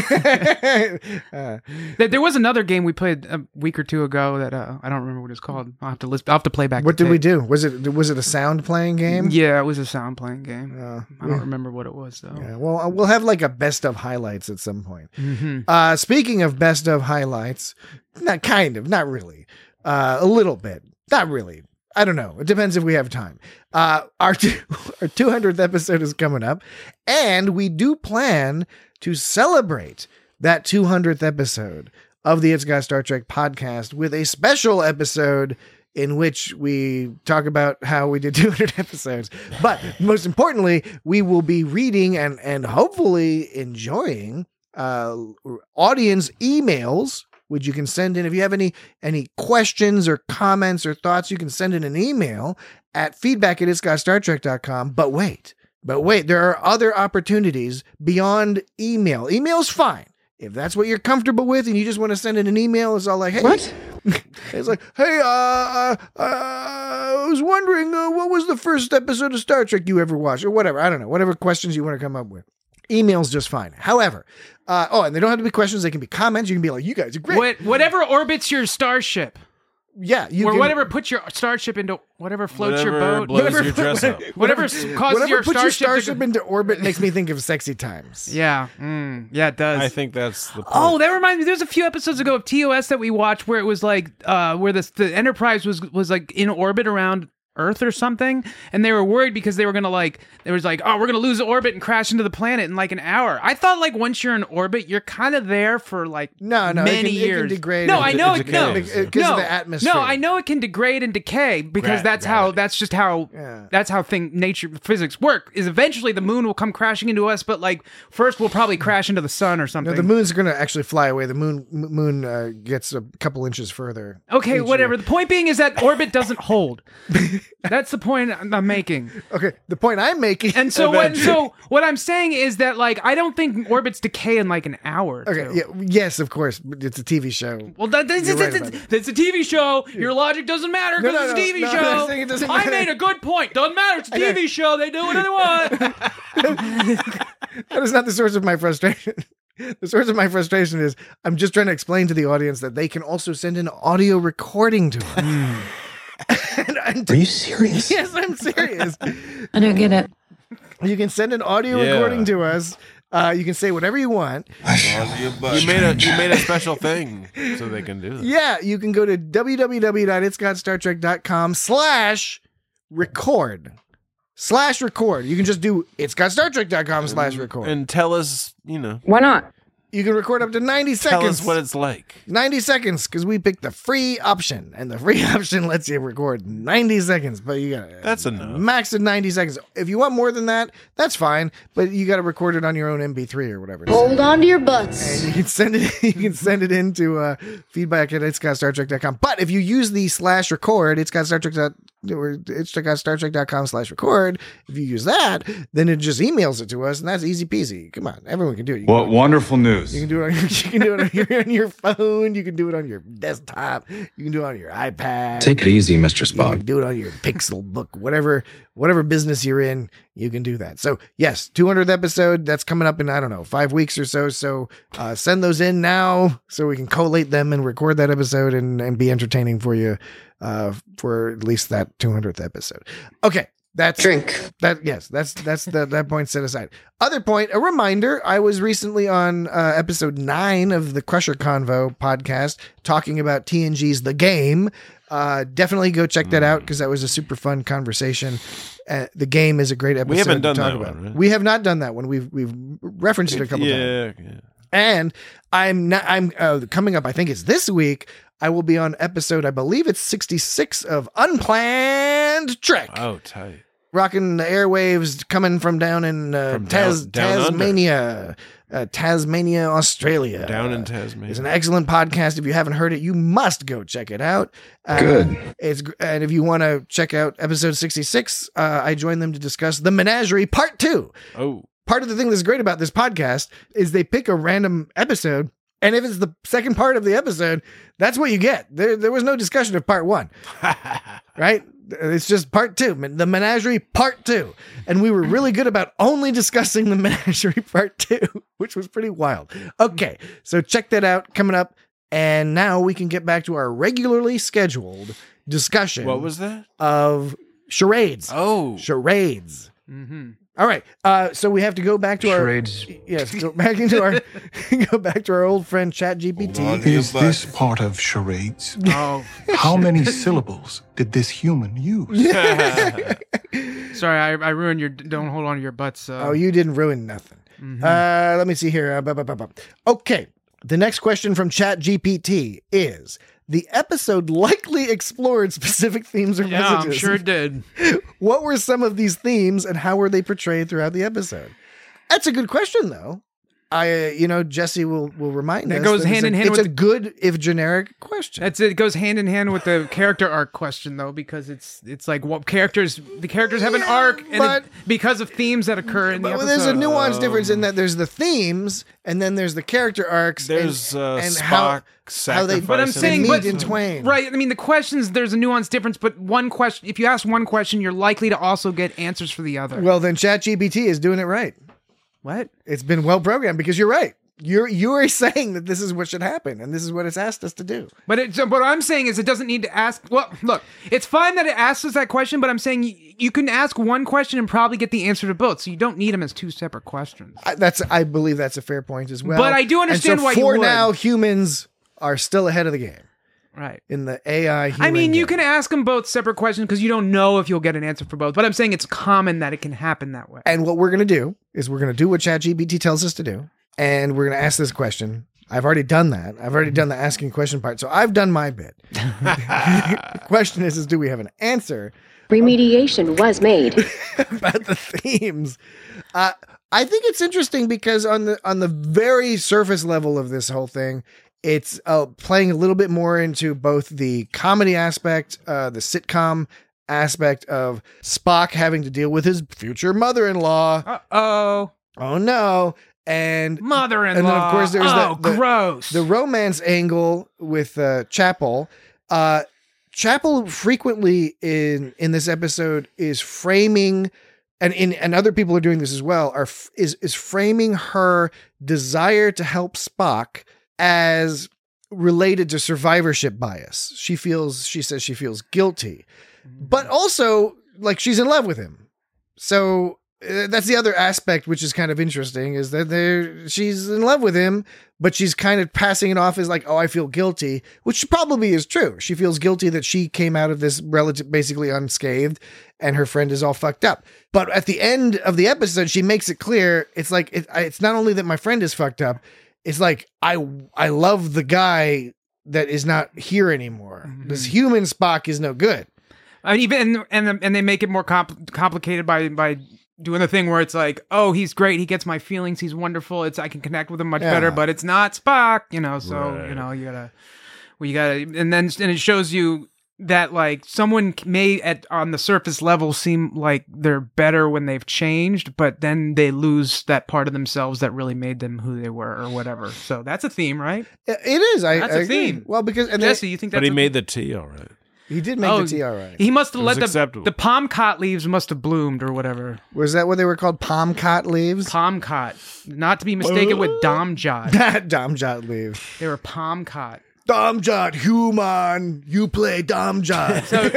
uh, There, there was another game we played a week or two ago that uh, I don't remember what it's called. I'll have to list, I'll have to play back. what the did we tape. do? Was it was it a sound playing game? Yeah, it was a sound playing game. Uh, I don't remember what it was though. yeah, well, we'll have like a best of highlights at some point. Mm-hmm. Uh, speaking of best of highlights, not kind of, not really, uh, a little bit, not really. I don't know. It depends if we have time. Uh, our two, our two hundredth episode is coming up, and we do plan to celebrate that two hundredth episode of the It's Got Star Trek podcast with a special episode in which we talk about how we did two hundred episodes. But most importantly, we will be reading and, and hopefully enjoying uh, audience emails, which you can send in. If you have any any questions or comments or thoughts, you can send in an email at feedback at its got star trek dot com. But wait, but wait, there are other opportunities beyond email. Email's fine. If that's what you're comfortable with and you just want to send in an email, it's all like, hey. What? It's like, hey, uh, uh, uh, I was wondering, uh, what was the first episode of Star Trek you ever watched? Or whatever. I don't know. Whatever questions you want to come up with. Email's just fine. However, uh, oh, and they don't have to be questions. They can be comments. You can be like, you guys are great. What, whatever orbits your starship. Yeah. You or can, whatever puts your starship into, whatever floats Whatever your boat. blows Whatever- your dress up. Whatever s- causes whatever your puts starship, your starship to, into orbit makes me think of sexy times. Yeah. Mm, yeah, it does. I think that's the point. Oh, that reminds me. There's a few episodes ago of T O S that we watched where it was like, uh, where the the Enterprise was was like in orbit around Earth or something, and they were worried because they were gonna like, there was like, oh, we're gonna lose the orbit and crash into the planet in like an hour. I thought like once you're in orbit, you're kind of there for like No, no, it many can- it can years. degrade no, and I de- know it it. No, decays. Because no, of the atmosphere. No, I know it can degrade and decay because Gra- that's how. gravity. That's just how. Yeah. That's how thing nature physics work. Is eventually the moon will come crashing into us, but like first we'll probably crash into the sun or something. No, the moon's going to actually fly away. The moon m- moon uh, gets a couple inches further. Okay, each whatever. year. The point being is that orbit doesn't hold. That's the point I'm I'm making. Okay, the point I'm making. And so what so what I'm saying is that like I don't think orbits decay in like an hour. or Okay, two. yeah, yes, of course, but it's a T V show. Well, that, that's, You're that's, right that's, about that's a T V show. Your logic doesn't matter No, because no, it's a no, T V no, I'm show. not saying it doesn't I matter. made a good point. Doesn't matter. It's a T V show. They do whatever they want. That is not the source of my frustration. The source of my frustration is I'm just trying to explain to the audience that they can also send an audio recording to us. And- and- Are you serious? Yes, I'm serious. I don't get it. You can send an audio Yeah. recording to us. Uh, you can say whatever you want. Balls of your butt. You made a you made a special thing so they can do that. Yeah, you can go to w w w dot its got star trek dot com slash record. Slash record. You can just do its got star trek dot com slash record. And tell us, you know, Why not? You can record up to ninety tell seconds. us what it's like. ninety seconds, because we picked the free option, and the free option lets you record ninety seconds, but you got That's enough. max of ninety seconds. If you want more than that, that's fine, but you got to record it on your own M P three or whatever. Hold on to your butts. And you can send it. You can send it into uh, feedback at its got star trek dot com. But if you use the slash record, it's got Star Trek dot or it's got star trek dot com slash record. If you use that, then it just emails it to us, and that's easy peasy. Come on, everyone can do it. You What can, wonderful news. you can do it on your, you can do it on your, on your phone. You can do it on your desktop. You can do it on your iPad. Take it easy, Mister You can Spock. do it on your Pixel book, whatever whatever business you're in, you can do that. So yes, two hundredth episode, that's coming up in, I don't know, five weeks or so. So uh, send those in now so we can collate them and record that episode and, and be entertaining for you uh, for at least that two hundredth episode. Okay. That's Drink. that. Yes, that's that's the, that point set aside. Other point, a reminder. I was recently on uh, episode nine of the Crusher Convo podcast talking about T N G's The Game. Uh, definitely go check that out because that was a super fun conversation. Uh, the Game is a great episode. We haven't done to talk that about. one, right? We have not done that one. We've we've referenced it a couple times. Yeah, yeah. And I'm not, I'm uh, coming up. I think it's this week. I will be on episode. I believe it's sixty-six of Unplanned Trek. Oh, tight. Rocking the airwaves coming from down in uh, From Tas- down- down under. Tasmania, uh, Tasmania, Australia. Down in It's Tasmania. an excellent podcast. If you haven't heard it, you must go check it out. Uh, Good. It's gr- and if you want to check out episode sixty-six, uh, I joined them to discuss the Menagerie Part Two. Oh, Part of the thing that's great about this podcast is they pick a random episode, and if it's the second part of the episode, that's what you get. There, there was no discussion of part one, right? It's just part two, the Menagerie Part Two, and we were really good about only discussing the Menagerie Part Two, which was pretty wild. Okay, so check that out coming up, and now we can get back to our regularly scheduled discussion. what was that? of charades? Oh, Charades. Mm-hmm. All right. Uh, so we have to go back to Charades. our yes, go back into our go back to our old friend ChatGPT. Is this part of charades? Oh, How many syllables did this human use? sorry, I, I ruined your. Don't hold on to your butts. Uh, Oh, you didn't ruin nothing. mhm. Uh, let me see here. Uh, bu- bu- bu- bu- Okay. The next question from ChatGPT is: the episode likely explored specific themes or yeah, messages. I'm sure it did. What were some of these themes, and how were they portrayed throughout the episode? That's a good question, though. I, uh, you know, Jesse will will remind That us goes that hand it's in a, hand It's with a the- good, if generic, question. That's it. It goes hand in hand with the character arc question, though, because it's it's like what characters the characters have an arc, and but- it, because of themes that occur in the But episode. there's a nuanced difference in that there's the themes, and then there's the character arcs. There's and, uh, and Spock how, how they, sacrificing. But I'm saying, meet but, in twain. right? I mean, the questions there's a nuanced difference, but one question, if you ask one question, you're likely to also get answers for the other. Well, then ChatGPT is doing it right. What? It's been well programmed because you're right. You're you are saying that this is what should happen, and this is what it's asked us to do. But it, so what I'm saying is it doesn't need to ask. Well, look, it's fine that it asks us that question, but I'm saying you, you can ask one question and probably get the answer to both, so you don't need them as two separate questions. I, that's I believe that's a fair point as well. But I do understand and so why you for would. now, humans are still ahead of the game Right. in the A I. I mean, you game. can ask them both separate questions because you don't know if you'll get an answer for both. But I'm saying it's common that it can happen that way. And what we're going to do is we're going to do what ChatGPT tells us to do. And we're going to ask this question. I've already done that. I've already done the asking question part. So I've done my bit. The question is, is do we have an answer Remediation was made. about the themes? Uh, I think it's interesting because on the on the very surface level of this whole thing, it's uh, playing a little bit more into both the comedy aspect, uh, the sitcom aspect of Spock having to deal with his future mother-in-law. Uh-oh. Oh no. And Mother-in-law. And then of course there's oh, the, the gross. the romance angle with uh, Chapel. Uh, Chapel frequently in in this episode is framing, and in and other people are doing this as well. Are f- is is framing her desire to help Spock as related to survivorship bias. She feels she says she feels guilty, but also like she's in love with him. So. Uh, that's the other aspect, which is kind of interesting, is that there she's in love with him, but she's kind of passing it off as like, oh, I feel guilty, which probably is true. She feels guilty that she came out of this relative basically unscathed, and her friend is all fucked up. But at the end of the episode, she makes it clear it's like it, it's not only that my friend is fucked up, it's like I I love the guy that is not here anymore. Mm-hmm. This human Spock is no good. And even and and they make it more compl- complicated by by. doing the thing where it's like, oh, he's great. He gets my feelings. He's wonderful. It's I can connect with him much Yeah. better, but it's not Spock, you know. So Right. you know, you gotta, well, you gotta, and then and it shows you that like someone may at on the surface level seem like they're better when they've changed, but then they lose that part of themselves that really made them who they were or whatever. So that's a theme, right? It is. I, That's I a agree. theme. Well, because and Jesse, they, you think that's But he a made the tea all right. he did make Oh, the tea all right. He must have It let was the acceptable. the palm cot leaves must have bloomed or whatever. Was that what they were called? Palm cot leaves? Palm cot, not to be mistaken with dom jot. Domjot leaves. They were palm cot. Domjot, human, you play Domjot. So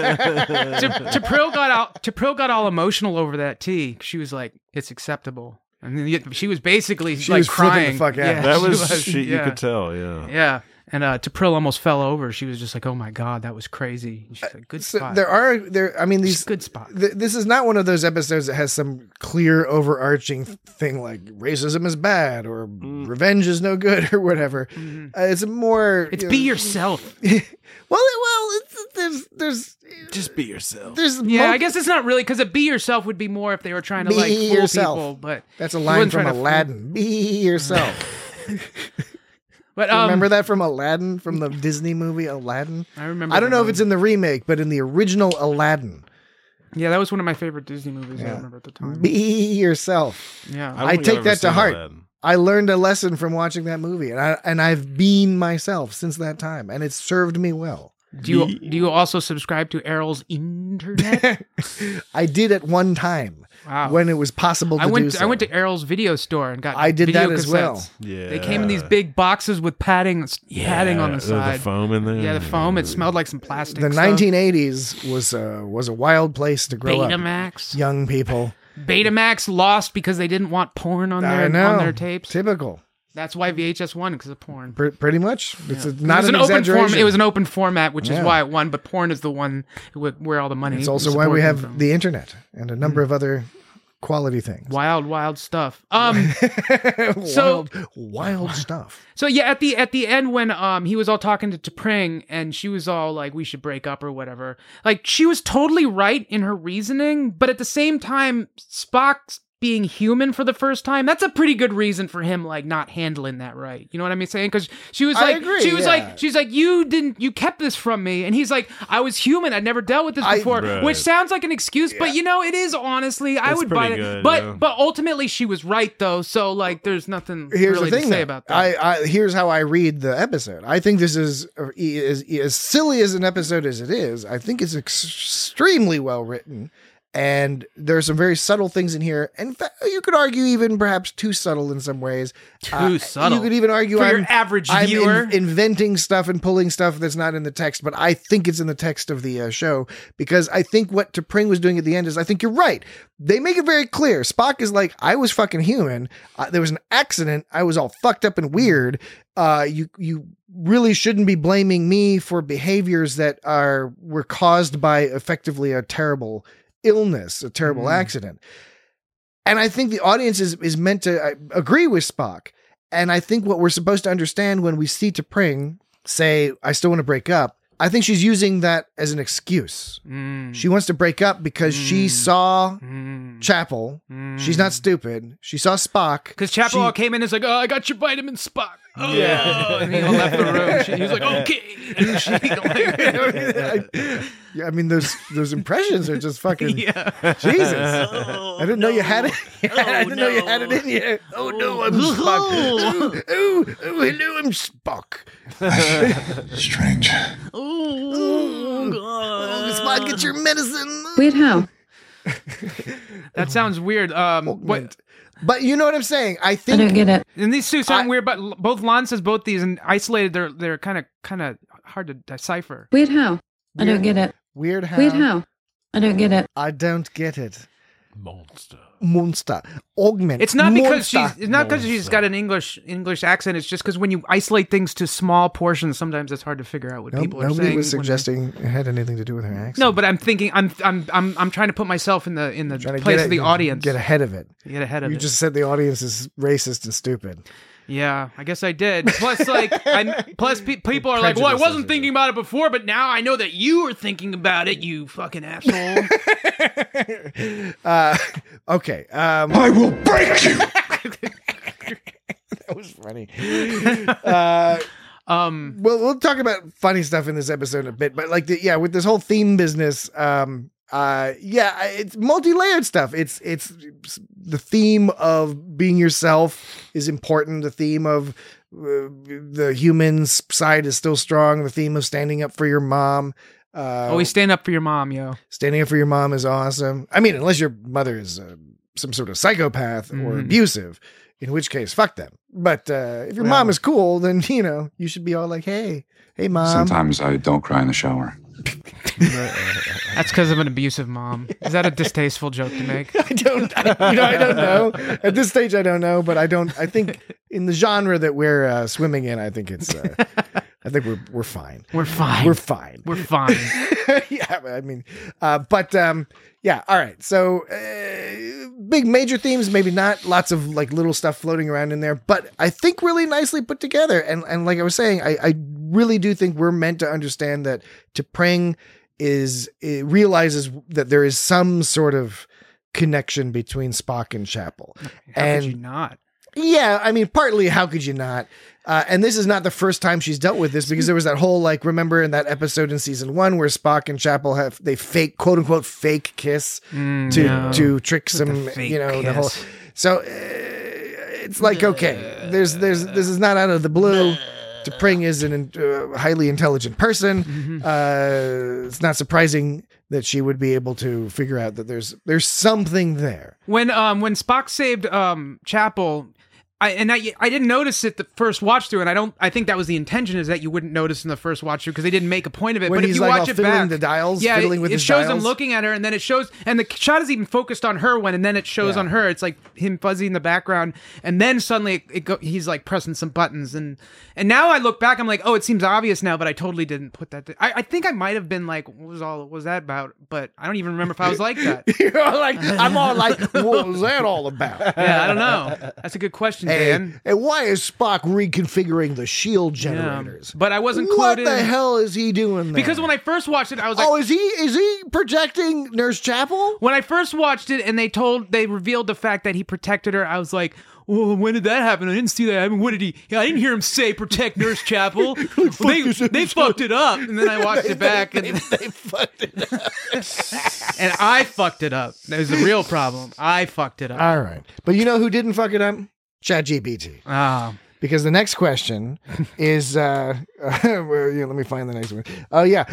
T'Pris got out. T'Pris got all emotional over that tea. She was like, "It's acceptable," and then yet she was basically She like was flipping the crying. fuck out. Yeah, That she was, she, you yeah. could tell, yeah. Yeah, and uh, T'Pris almost fell over. She was just like, "Oh my god, that was crazy." And she's like, "Good So spot." there are there. I mean, these good spot. Th- this is not one of those episodes that has some clear overarching thing like racism is bad or revenge is no good or whatever. Uh, it's more. It's you be know- yourself. well, well, it's, there's there's Just be yourself. there's Yeah, mul- I guess it's not really because a be yourself would be more if they were trying to Be like fool yourself. people. But That's a he line wasn't from trying to fool- Aladdin. Be yourself. But um, Remember that from Aladdin, from the Disney movie Aladdin? I remember. I don't that know if movie. it's in the remake, but in the original Aladdin, Yeah, that was one of my favorite Disney movies. I remember at the time. be yourself. Yeah. I don't I think I've take ever that to seen heart. Aladdin. I learned a lesson from watching that movie, and I and I've been myself since that time, and it's served me well. Do you do you also subscribe to Errol's Internet? I did at one time Wow. when it was possible to I went do to, so. I went to Errol's video store and got I did video that as cassettes. well. Yeah. They came in these big boxes with padding padding on the Yeah, side. The foam in there. Yeah, the foam. It smelled like some plastic. The stuff. nineteen eighties was uh, was a wild place to grow up. Betamax. Young people. Betamax lost because they didn't want porn on I their know. on their tapes. Typical. That's why V H S won because of porn. Pr- pretty much. It's a, It not was an, an open exaggeration. form. It was an open format, which Yeah. is why it won. But porn is the one wh- where all the money. It's also and why we support have came from. the internet and a number of other quality things. wild, wild stuff. Um. So- wild, wild stuff. So yeah, at the at the end when um he was all talking to T'Pring and she was all like, we should break up or whatever. Like she was totally right in her reasoning, but at the same time, Spock being human for the first time, that's a pretty good reason for him like not handling that right. You know what I mean saying? Because she was I like, agree, she was yeah. like, she's like, you didn't, you kept this from me, and he's like, I was human, I'd never dealt with this I- before, Right. which sounds like an excuse, but you know, it is honestly, I It's would pretty buy it. good, but yeah. but ultimately, she was right though, so like, there's nothing Here's really the thing to say though. about that. I, I here's how I read the episode. I think this is uh, as, as silly as an episode as it is. I think it's ex- extremely well written, and there are some very subtle things in here. And in fact, you could argue even perhaps too subtle in some ways. Too subtle. You could even argue For I'm, your average I'm in- viewer. inventing stuff and pulling stuff that's not in the text, but I think it's in the text of the uh, show, because I think what T'Pring was doing at the end is, I think you're right. They make it very clear. Spock is like, I was fucking human. Uh, there was an accident. I was all fucked up and weird. Uh, you you really shouldn't be blaming me for behaviors that are were caused by effectively a terrible illness, a terrible Mm. accident. And I think the audience is, is meant to uh, agree with Spock. And I think what we're supposed to understand when we see T'Pring say, I still want to break up, I think she's using that as an excuse. Mm. She wants to break up because she Mm. saw Mm. Chapel. Mm. She's not stupid. She saw Spock. Because Chapel She- all came in and is like, oh, I got your vitamin Spock. Oh. Yeah. And he left the room. She, he was like, okay. And she, like, Yeah, I mean, those those impressions are just fucking yeah. Jesus. I didn't know you had it. I didn't know you had it in you. Oh no, I'm Spock. Ooh, ooh, ooh, hello, I'm Spock. Strange. Oh, Spock, get your medicine. Wait, how? That sounds weird. Um, what, But you know what I'm saying? I I think don't get it. and these two sound I- weird, but l- both Lon says both these and isolated. They're they're kind of kind of hard to decipher. Wait, how? I don't get it. weird how. Wait, how? I don't get it. I don't get it. Monster. Monster. Augment. It's not because Monster. she's it's not because she's Monster. got an English English accent. It's just because when you isolate things to small portions, sometimes it's hard to figure out what Nope, people are nobody saying. was when they- suggesting it had anything to do with her accent. No, but I'm thinking I'm I'm I'm I'm trying to put myself in the in the Trying to place get of the it- audience. Get ahead of it. Get ahead of You it. just said the audience is racist and stupid. Yeah, I guess I did. Plus, like, I'm plus pe- people are like, "Well, I Prejudices wasn't are thinking about it before, but now I know that you were thinking about it. You fucking asshole." uh, okay. Um, I will break you. that was funny. Uh, um, well, we'll talk about funny stuff in this episode in a bit, but like, the, yeah, with this whole theme business, um, uh, yeah, it's multi-layered stuff. It's it's the theme of being yourself is important. The theme of uh, the human's side is still strong. The theme of standing up for your mom. Uh, always stand up for your mom, yo. Standing up for your mom is awesome. I mean, unless your mother is uh, some sort of psychopath or Mhm. abusive, in which case, fuck them. But uh, if your Well- mom is cool, then, you know, you should be all like, hey, hey, mom. Sometimes I don't cry in the shower. That's because of an abusive mom. Is that a distasteful joke to make? I don't, I, you know, I don't know. At this stage, I don't know, but I don't, I think in the genre that we're uh, swimming in, I think it's, uh, I think we're, we're fine. We're fine. We're fine. We're fine. yeah, I mean, uh, but um, yeah, all right. So uh, big major themes, maybe not. Lots of like little stuff floating around in there, but I think really nicely put together. And and like I was saying, I, I really do think we're meant to understand that T'Pring is it realizes that there is some sort of connection between Spock and Chapel. How and could you not? yeah, I mean, partly, how could you not? Uh, and this is not the first time she's dealt with this, because there was that whole, like, remember in that episode in season one where Spock and Chapel have, they fake, quote unquote, fake kiss Mm, to, no. to trick some, the fake you know, the whole, kiss. so uh, it's like, okay, there's, there's, this is not out of the blue. T'Pring is an uh, highly intelligent person. Mm-hmm. Uh, it's not surprising that she would be able to figure out that there's, there's something there. When um when Spock saved um Chapel, I and I I didn't notice it the first watch through, and I don't I think that was the intention, is that you wouldn't notice in the first watch through because they didn't make a point of it. When but he's if you like watch all it fiddling back, the dials, yeah, fiddling it, with it his shows dials. him looking at her, and then it shows, and the shot is even focused on her when, and then it shows Yeah. on her. It's like him fuzzy in the background, and then suddenly it, it go, he's like pressing some buttons, and and now I look back, I'm like, oh, it seems obvious now, but I totally didn't put that. To, I I think I might have been like, what was all what was that about? But I don't even remember if I was like that. You're all like, I'm all like, what was that all about? Yeah, I don't know. That's a good question. question, Hey, Dan. and why is Spock reconfiguring the shield Yeah. generators? But I wasn't What clued the in. hell is he doing there? Because when I first watched it, I was like, oh, is he is he projecting Nurse Chapel? when I first watched it and they told, they revealed the fact that he protected her, I was like, well, when did that happen? I didn't see that. I mean, what did he? Yeah, I didn't hear him say protect Nurse Chapel. Well, they they fucked it up, and then I watched it back, and They, they fucked it up. and I fucked it up. That was the real problem. I fucked it up. All right, but you know who didn't fuck it up? ChatGPT. Ah, Because the next question is, uh, uh where, yeah, let me find the next one. Oh yeah.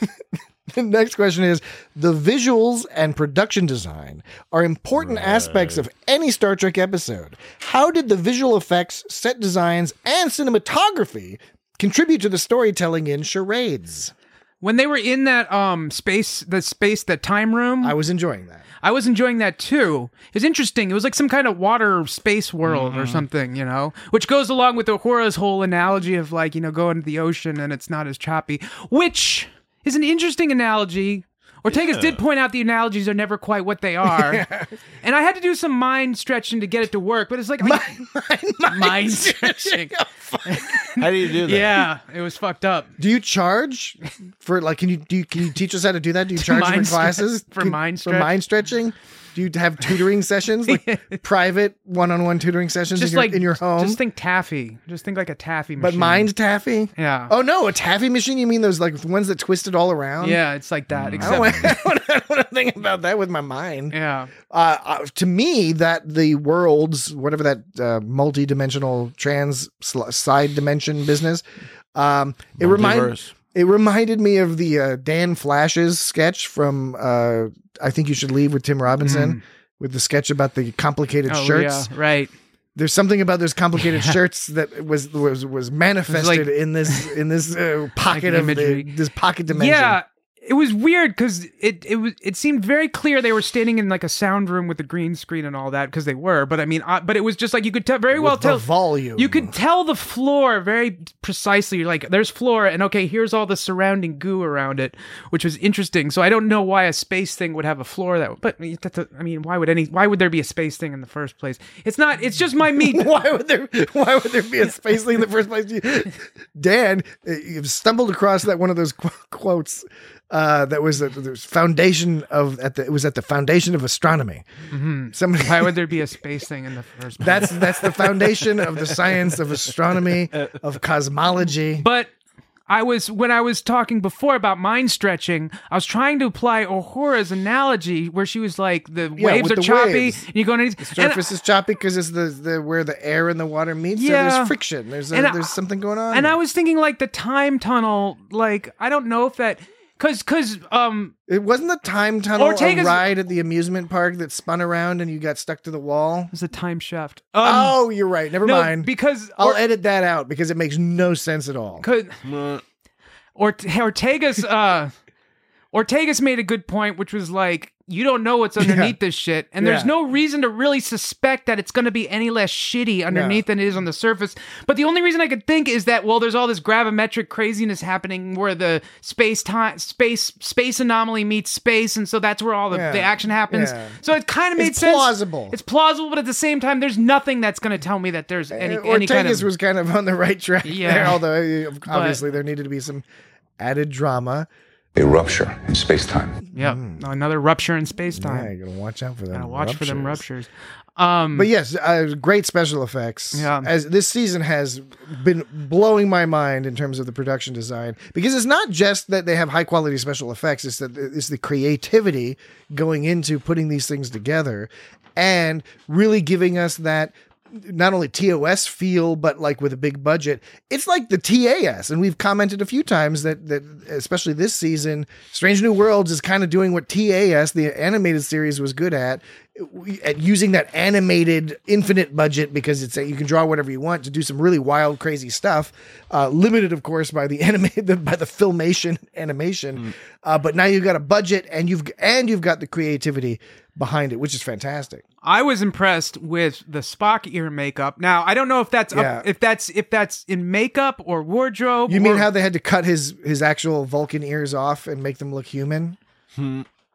The next question is, the visuals and production design are important Right. aspects of any Star Trek episode. How did the visual effects, set designs, and cinematography contribute to the storytelling in Charades? when they were in that um space, the space, the time room, I was enjoying that. I was enjoying that too. It was interesting. It was like some kind of water space world Mm-hmm. or something, you know, which goes along with Uhura's whole analogy of like, you know, going to the ocean and it's not as choppy, which is an interesting analogy. Ortegas Yeah. did point out the analogies are never quite what they are. And I had to do some mind stretching to get it to work, but it's like mind, mind stretching. How do you do that? Yeah, it was fucked up. Do you charge for like? Can you do? You, can you teach us how to do that? Do you charge Mind for classes stre- for Can- mind for stretch? mind stretching? Do you have tutoring sessions, like private one-on-one tutoring sessions Just in your, like in your home? Just think taffy. Just think like a taffy machine. but mind taffy? Yeah. Oh no, a taffy machine? You mean those like ones that twist it all around? Yeah, it's like that. I Except don't, want, I don't want to think about that with my mind. yeah. Uh, uh, to me, that the worlds, whatever that uh, multi-dimensional trans sl- side dimension business, um, it reminded Multiverse. it reminded me of the uh, Dan Flash's sketch from uh, I Think You Should Leave with Tim Robinson, with the sketch about the complicated Oh, shirts. yeah, right. There's something about those complicated shirts that was was was manifested like- in this in this uh, pocket Like of the, imagery. this pocket dimension. Yeah, it was weird because it it was it seemed very clear they were standing in like a sound room with a green screen and all that because they were. But I mean, I, but it was just like you could tell very well With the tell volume. You could tell the floor very precisely. You're like, there's floor, and okay, here's all the surrounding goo around it, which was interesting. So I don't know why a space thing would have a floor that. But I mean, why would any? Why would there be a space thing in the first place? It's not. It's just my meat. why would there why would there be a space thing in the first place? Dan, uh, you've stumbled across that one of those qu- quotes uh, that was the, the foundation of at the it was at the foundation of astronomy. Mm-hmm. Somebody Why would there be a space thing in the first place? that's that's the foundation of the science of astronomy, of cosmology. But I was when I was talking before about mind stretching, I was trying to apply Uhura's analogy where she was like the Yeah, waves with are the choppy waves. and you go into The surface is choppy because it's the, the where the air and the water meet. So Yeah. there's friction. There's a, And I- there's something going on. And there. I was thinking like the time tunnel, like I don't know if that cuz cuz um It wasn't the time tunnel Ortega's- a ride at the amusement park that spun around and you got stuck to the wall. it was a time shaft. Um, oh, you're right. Never no, mind. because I'll or, edit that out because it makes no sense at all. could or Ortega's uh Ortega's made a good point, which was like, you don't know what's underneath Yeah. this shit, and there's Yeah. no reason to really suspect that it's going to be any less shitty underneath than it is on the surface. But the only reason I could think is that, well, there's all this gravimetric craziness happening where the space time space space anomaly meets space, and so that's where all the, Yeah. the action happens. Yeah. So it kind of made It's sense. plausible. It's plausible, but at the same time, there's nothing that's going to tell me that there's any Uh, any kind Ortega's of was kind of on the right track Yeah. there, although uh, obviously there needed to be some added drama. A rupture in space-time. yeah another rupture in space Yeah, time. you gotta watch out for them. Gotta watch for them ruptures. ruptures. Um, But yes, uh, great special effects. Yeah. As this season has been blowing my mind in terms of the production design, because it's not just that they have high quality special effects; it's that it's the creativity going into putting these things together and really giving us that. Not only T O S feel, but like with a big budget, it's like the T A S. And we've commented a few times that, that especially this season, Strange New Worlds is kind of doing what T A S, the animated series, was good at, at using that animated infinite budget because it's a, you can draw whatever you want to do some really wild, crazy stuff. Uh, limited, of course, by the animated, by the filmation animation. Mm. Uh, but now you've got a budget and you've and you've got the creativity behind it, which is fantastic. I was impressed with the Spock ear makeup. Now I don't know if that's Yeah. up, if that's if that's in makeup or wardrobe. You mean or- how they had to cut his his actual Vulcan ears off and make them look human?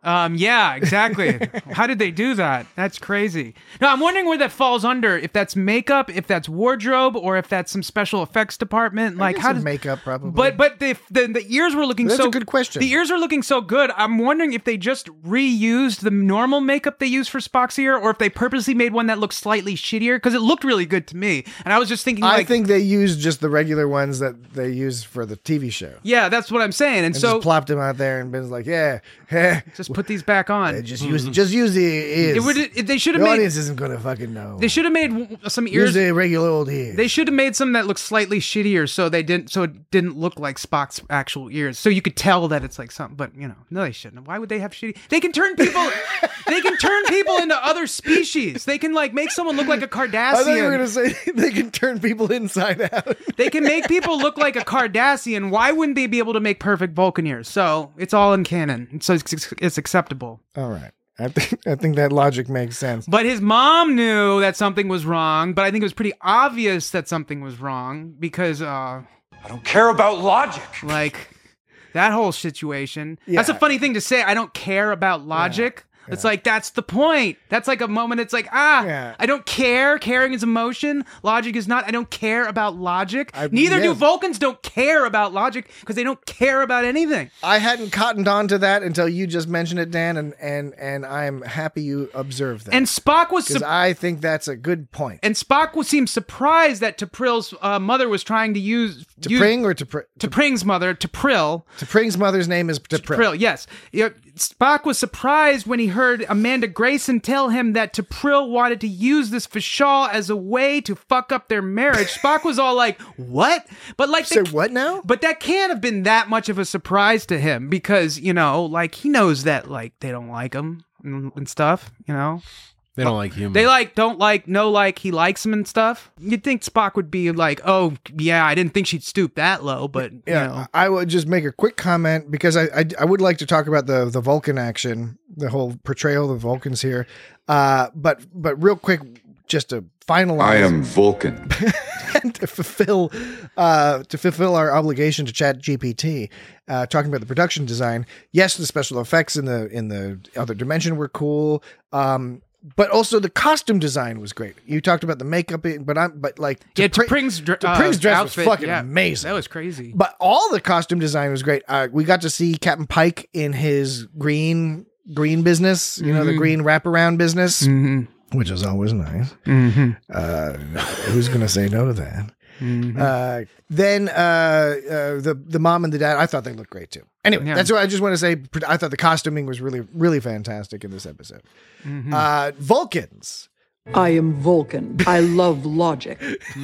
Um, yeah, exactly. How did they do that? That's crazy. No, I'm wondering where that falls under. If that's makeup, if that's wardrobe, or if that's some special effects department. Like how does makeup probably? But but the the, the ears were looking That's so a good question. The ears were looking so good. I'm wondering if they just reused the normal makeup they used for Spock's ear, or if they purposely made one that looked slightly shittier because it looked really good to me. And I was just thinking, I like, think they used just the regular ones that they used for the T V show. yeah, that's what I'm saying. And, And so just plopped them out there, and Ben's like, "Yeah, yeah, just put these back on. just use just use the ears. It would. It, they should the have made. audience isn't gonna fucking know. They should have made w- some use ears. the regular old ears. They should have made some that looked slightly shittier, so they didn't. So it didn't look like Spock's actual ears, so you could tell that it's like something. But you know, no, they shouldn't. Why would they have shitty? They can turn people. They can turn people into other species. They can like make someone look like a Cardassian. I thought you were gonna say they can turn people inside out. They can make people look like a Cardassian. Why wouldn't they be able to make perfect Vulcan ears? So it's all in canon, so it's, it's acceptable. All right. I think I think that logic makes sense. But his mom knew that something was wrong, but I think it was pretty obvious that something was wrong because uh I don't care about logic. like that whole situation. Yeah. That's a funny thing to say. I don't care about logic. It's like, that's the point. That's like a moment. It's like, ah, Yeah. I don't care. Caring is emotion. Logic is not. I don't care about logic. I- Neither do yeah. Vulcans don't care about logic because they don't care about anything. I hadn't cottoned on to that until you just mentioned it, Dan, and and and I'm happy you observed that. And Spock was because su- I think that's a good point. and Spock was seemed surprised that T'Pril's uh, mother was trying to use to use, Pring or to Pr- to, T'Pring's mother, T'Pril. to Pring's mother's name is to Pring. T'Pril, yes. Yeah, Spock was surprised when he heard Amanda Grayson tell him that T'Pril wanted to use this Fashal as a way to fuck up their marriage. Spock was all like, "What?" But like, Say they- what now? But that can't have been that much of a surprise to him because you know, like he knows that like they don't like him and, and stuff. You know, They don't like humans. they like don't like no like he likes him and stuff. You'd think Spock would be like, "Oh yeah, I didn't think she'd stoop that low," but Yeah, you know. I would just make a quick comment because I, I I would like to talk about the the Vulcan action, the whole portrayal of the Vulcans here. Uh, but but real quick, just to finalize, I am Vulcan. and to fulfill uh, to fulfill our obligation to Chat G P T, uh, talking about the production design. Yes, the special effects in the in the other dimension were cool. Um, But also the costume design was great. You talked about the makeup, but I'm but like Yeah, T'Pring- T'Pring's dr- T'Pring's uh, dress outfit, was fucking yeah, amazing. That was crazy. But all the costume design was great. Uh, we got to see Captain Pike in his green green business, you know, the green wraparound business, Mm-hmm. which is always nice. Mm-hmm. Uh, who's going to say no to that? Mm-hmm. Uh, then uh, uh, the the mom and the dad, I thought they looked great too. Anyway, Yeah. that's what I just want to say. I thought the costuming was really, really fantastic in this episode. Mm-hmm. Uh, Vulcans. I am Vulcan. I love logic.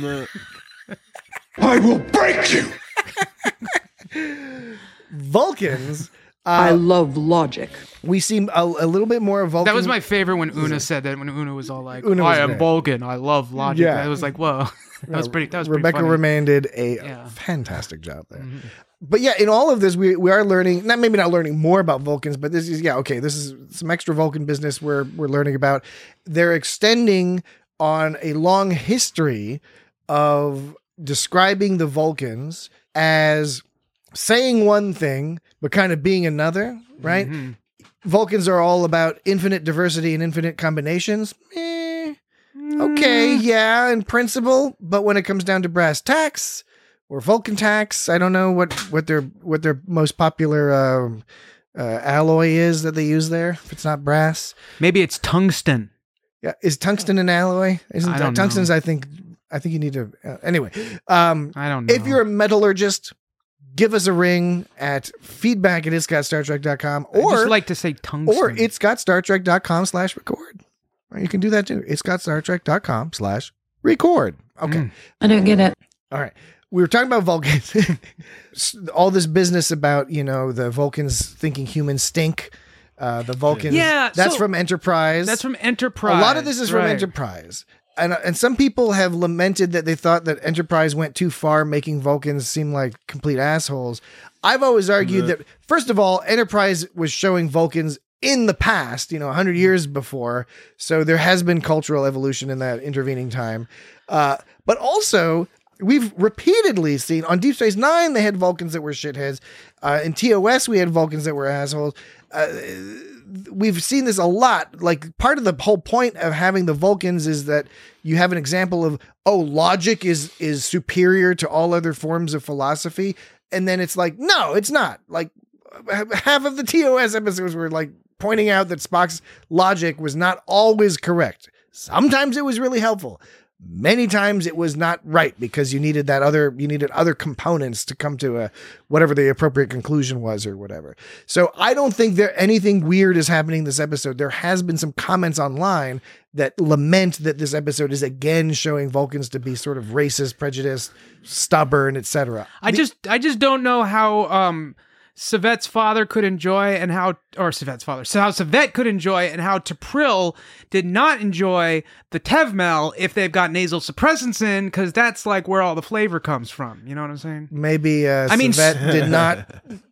I will break you. Vulcans. I Uh, love logic. we seem a, a little bit more Vulcan. That was my favorite when Una said that. When Una was all like, Una was "I am great. Vulcan. I love logic." Yeah. I was like, "Whoa, that was pretty." That was Rebecca pretty funny. Romaine did a Yeah. fantastic job there. But yeah, in all of this, we we are learning. Not maybe not learning more about Vulcans, but this is yeah okay. This is some extra Vulcan business we're we're learning about. They're extending on a long history of describing the Vulcans as saying one thing but kind of being another. Right? Mhm. Vulcans are all about infinite diversity and infinite combinations. Eh, okay, yeah, in principle, but when it comes down to brass tacks or Vulcan tacks, I don't know what, what their what their most popular uh, uh, alloy is that they use there. If it's not brass, Maybe it's tungsten. yeah, is tungsten an alloy? Isn't I don't tungsten's? know. I think I think you need to. Uh, anyway, um, I don't know. if you're a metallurgist, give us a ring at feedback at it's got star trek dot com I or just like to say tungsten. or it's got star trek dot com slash record. Or you can do that too. It's got star trek dot com slash record. Okay. Mm. I don't get it. All right. We were talking about Vulcans. All this business about, you know, the Vulcans thinking humans stink. Uh, the Vulcans. Yeah, That's so- from Enterprise. That's from Enterprise. A lot of this is from right. Enterprise. And, and some people have lamented that they thought that Enterprise went too far, making Vulcans seem like complete assholes. I've always argued that, first of all, Enterprise was showing Vulcans in the past, you know, one hundred years before. So there has been cultural evolution in that intervening time. Uh, but also, we've repeatedly seen on Deep Space Nine, they had Vulcans that were shitheads. Uh, in T O S, we had Vulcans that were assholes. Uh, we've seen this a lot. Like, part of the whole point of having the Vulcans is that you have an example of, oh, logic is is superior to all other forms of philosophy. And then it's like, no, it's not. Like, half of the T O S episodes were like pointing out that Spock's logic was not always correct. Sometimes it was really helpful. Many times it was not right because you needed that other, you needed other components to come to a, whatever the appropriate conclusion was or whatever. So I don't think there anything weird is happening this episode. There has been some comments online that lament that this episode is again showing Vulcans to be sort of racist, prejudiced, stubborn, et cetera. I The- just, I just don't know how, um, Savet's father could enjoy and how, or Savet's father, so how Savet could enjoy and how T'Pril did not enjoy the Tevmel if they've got nasal suppressants in, because that's like where all the flavor comes from. You know what I'm saying? Maybe uh, I mean, Savet did not.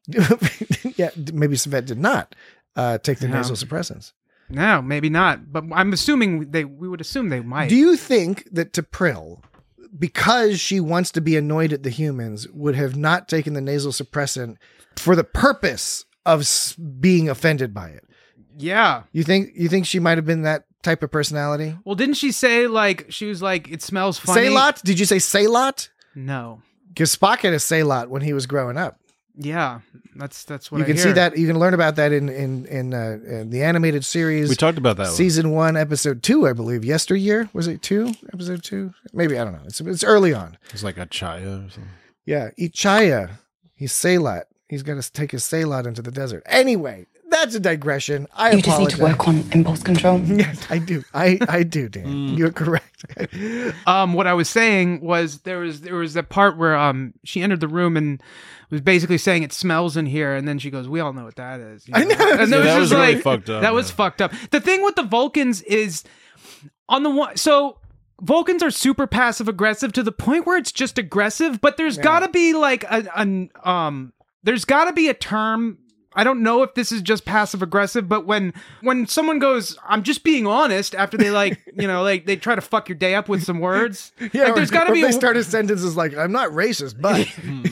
yeah, maybe Savet did not uh, take the No. nasal suppressants. No, maybe not. But I'm assuming they, we would assume they might. Do you think that T'Pril, because she wants to be annoyed at the humans, would have not taken the nasal suppressant for the purpose of s- being offended by it? Yeah. You think you think she might have been that type of personality? Well, didn't she say, like, she was like, it smells funny? Sailot? Did you say Sailot? No. Because Spock had a Sailot when he was growing up. Yeah. That's that's what You I can hear. see that. You can learn about that in in in, uh, in the animated series. We talked about that one. Season one, episode two, I believe. Yesteryear, was it two? Episode two? Maybe, I don't know. It's it's early on. It's like a chaya or something. Yeah, Ichaya. He's Sailot. He's got to take his Sailot into the desert. Anyway, that's a digression. I You just need apologize. to work on impulse control. Yes, I do. I I do, Dan. You're correct. Um, what I was saying was there was there was a part where um she entered the room and was basically saying it smells in here, and then she goes, "We all know what that is." You know? I know. And Yeah, it was that just was really like fucked up, that was man. fucked up. The thing with the Vulcans is on the one so. Vulcans are super passive aggressive to the point where it's just aggressive, but there's got to be like a, an um there's got to be a term. I don't know if this is just passive aggressive, but when when someone goes, "I'm just being honest," after they like, you know, like they try to fuck your day up with some words. Yeah, like, there's or- got to or be they a, start a sentence as like, "I'm not racist, but."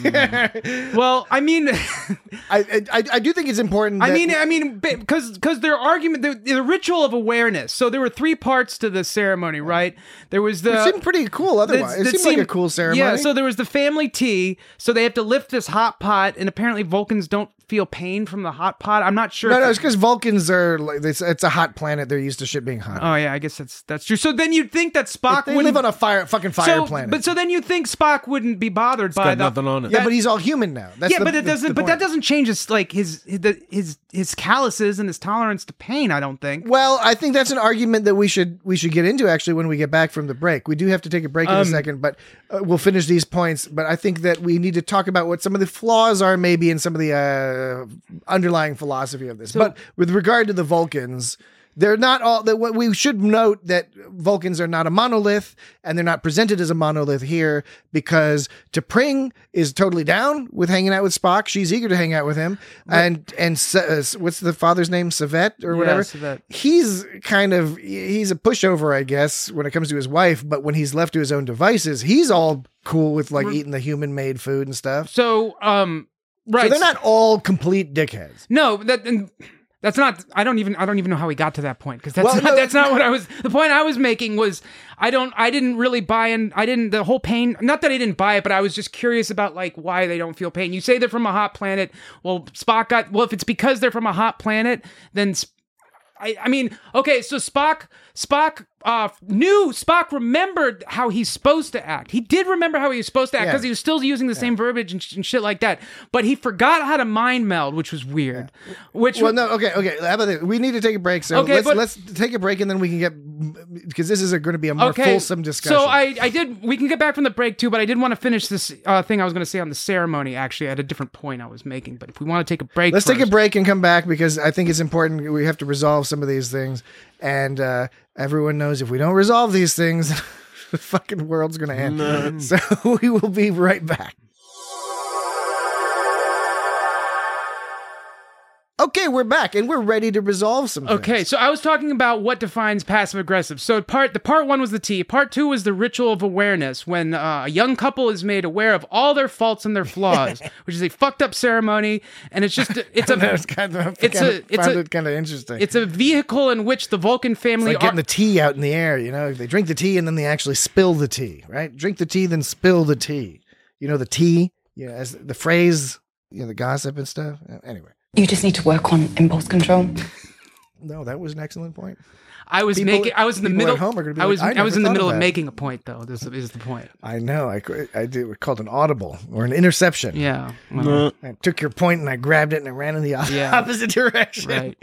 well, I mean, I, I I do think it's important. I that- mean, I mean, because because their argument, the, the ritual of awareness. So there were three parts to the ceremony, right? There was the it seemed pretty cool. Otherwise, That- it that seemed, like a seemed- cool ceremony. Yeah, so there was the family tea. So they have to lift this hot pot, and apparently Vulcans don't feel pain from the hot pot. I'm not sure. no, if no, it- it's because Vulcans are like it's, it's a hot planet. They're used to shit being hot. Oh yeah, I guess that's that's true. So then you'd think that Spock they wouldn't live on a fire, fucking fire so, planet. But so then you think Spock wouldn't be bothered by got the nothing on it. yeah, but he's all human now. That's yeah, the, but it the- doesn't. the but that point. doesn't change his like his his the- his his calluses and his tolerance to pain. I don't think. Well, I think that's an argument that we should we should get into actually when we get back from the break. We do have to take a break in a Um, second, but uh, we'll finish these points. But I think that we need to talk about what some of the flaws are, maybe in some of the uh, underlying philosophy of this. but with regard to the Vulcans, they're not all that. What we should note that Vulcans are not a monolith, and they're not presented as a monolith here because T'Pring is totally down with hanging out with Spock. She's eager to hang out with him, and and uh, what's the father's name, Savet or Yeah, whatever. Savet. He's kind of he's a pushover, I guess, when it comes to his wife. But when he's left to his own devices, he's all cool with like eating the human-made food and stuff. So um, right. So they're not all complete dickheads. No, that and that's not. I don't even. I don't even know how we got to that point because that's Well, not. no, that's not what I was. The point I was making was I don't. I didn't really buy in. I didn't. The whole pain. Not that I didn't buy it, but I was just curious about like why they don't feel pain. You say they're from a hot planet. Well, Spock got. Well, if it's because they're from a hot planet, then. Sp- I, I mean, okay, so Spock, Spock uh, knew, Spock remembered how he's supposed to act. He did remember how he was supposed to act Yeah. because he was still using the same verbiage and, sh- and shit like that. But he forgot how to mind meld, which was weird. Which Well, no, okay, okay. How about this? We need to take a break, so Okay, let's but- let's take a break and then we can get because this is going to be a more okay, fulsome discussion. So I, I did. We can get back from the break too, but I did want to finish this uh, thing I was going to say on the ceremony. Actually, at a different point I was making. But if we want to take a break, Let's take a first- break and come back because I think it's important. We have to resolve some of these things. And uh, everyone knows if we don't resolve these things, the fucking world's going to end. No. So we will be right back. Okay, we're back and we're ready to resolve some things. Okay, so I was talking about what defines passive aggressive. So part the part one was the T. Part two was the ritual of awareness, when uh, a young couple is made aware of all their faults and their flaws, which is a fucked up ceremony, and it's just it's a That's kind of, it's kind a of, it's found a it kind of interesting. it's a vehicle in which the Vulcan It's family like getting are- the tea out in the air, you know? They drink the tea and then they actually spill the tea, right? Drink the tea, then spill the tea. You know, the tea, yeah, as the phrase, you know, the gossip and stuff. Anyway. You just need to work on impulse control. No, that was an excellent point. I was People- making. I was in the people middle. at home are gonna be I like, was. "I I, was never in the thought middle of of that." making a point, though. This is the point. I know. I, I did we called an audible or an interception. Yeah. Well, I took your point and I grabbed it and I ran in the o- Yeah. opposite direction. right.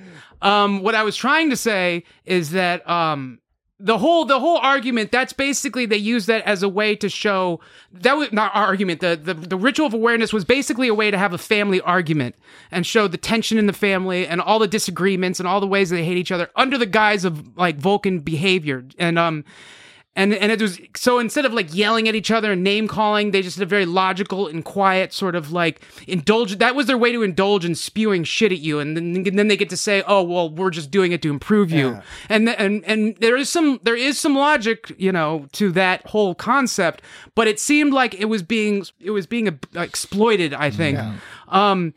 Um, what I was trying to say is that um, the whole the whole argument, that's basically they use that as a way to show that was not our argument. The, the the ritual of awareness was basically a way to have a family argument and show the tension in the family and all the disagreements and all the ways they hate each other under the guise of like Vulcan behavior. And um and and it was so instead of like yelling at each other and name calling, they just did a very logical and quiet sort of like indulge. That was their way to indulge in spewing shit at you, and then then they get to say, "Oh, well, we're just doing it to improve you." Yeah. And and and there is some there is some logic, you know, to that whole concept, but it seemed like it was being it was being uh, exploited. I think. Yeah. Um,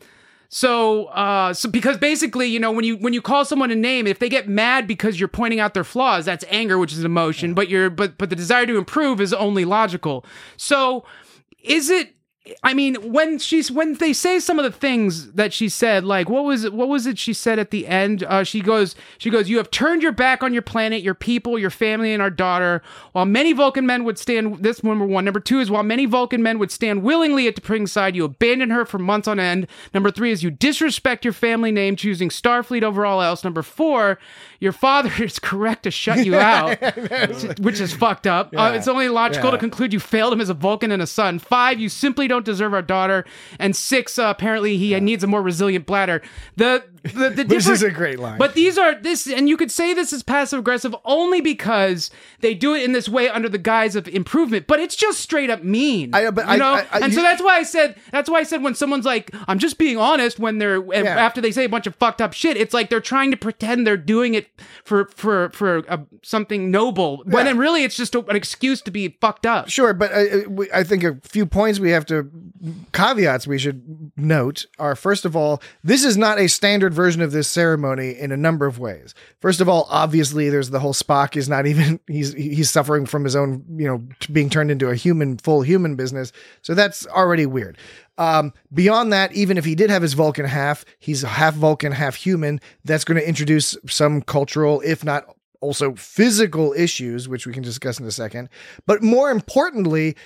So, uh, so because basically, you know, when you when you call someone a name, if they get mad because you're pointing out their flaws, that's anger, which is an emotion. But you're but but the desire to improve is only logical. So, is it? I mean, when she's when they say some of the things that she said, like what was it, what was it she said at the end? Uh, she goes, she goes, "You have turned your back on your planet, your people, your family, and our daughter. While many Vulcan men would stand." This number one. Number two is while many Vulcan men would stand willingly at T'Pring's side, you abandon her for months on end. Number three is you disrespect your family name, choosing Starfleet over all else. Number four, your father is correct to shut you out, which is fucked up. Yeah. Uh, it's only logical Yeah. to conclude you failed him as a Vulcan and a son. Five, you simply don't deserve our daughter. And six, uh, apparently he needs a more resilient bladder. The the, the This is different- a great line. But these are this, and you could say this is passive aggressive only because they do it in this way under the guise of improvement. But it's just straight up mean. I- but you I- know, I- I- and so you- that's why I said that's why I said when someone's like, "I'm just being honest," when they're Yeah. after they say a bunch of fucked up shit, it's like they're trying to pretend they're doing it for for for uh, something noble, when Yeah. in really it's just a, an excuse to be fucked up. Sure, but I, we- I think a few points we have to caveats we should note are, first of all, this is not a standard version of this ceremony in a number of ways. First of all, obviously, there's the whole Spock is not even he's he's suffering from his own, you know, t- being turned into a human, full human business. So that's already weird. Um, beyond that, even if he did have his Vulcan half, he's half Vulcan, half human. That's going to introduce some cultural, if not also physical issues, which we can discuss in a second. But more importantly,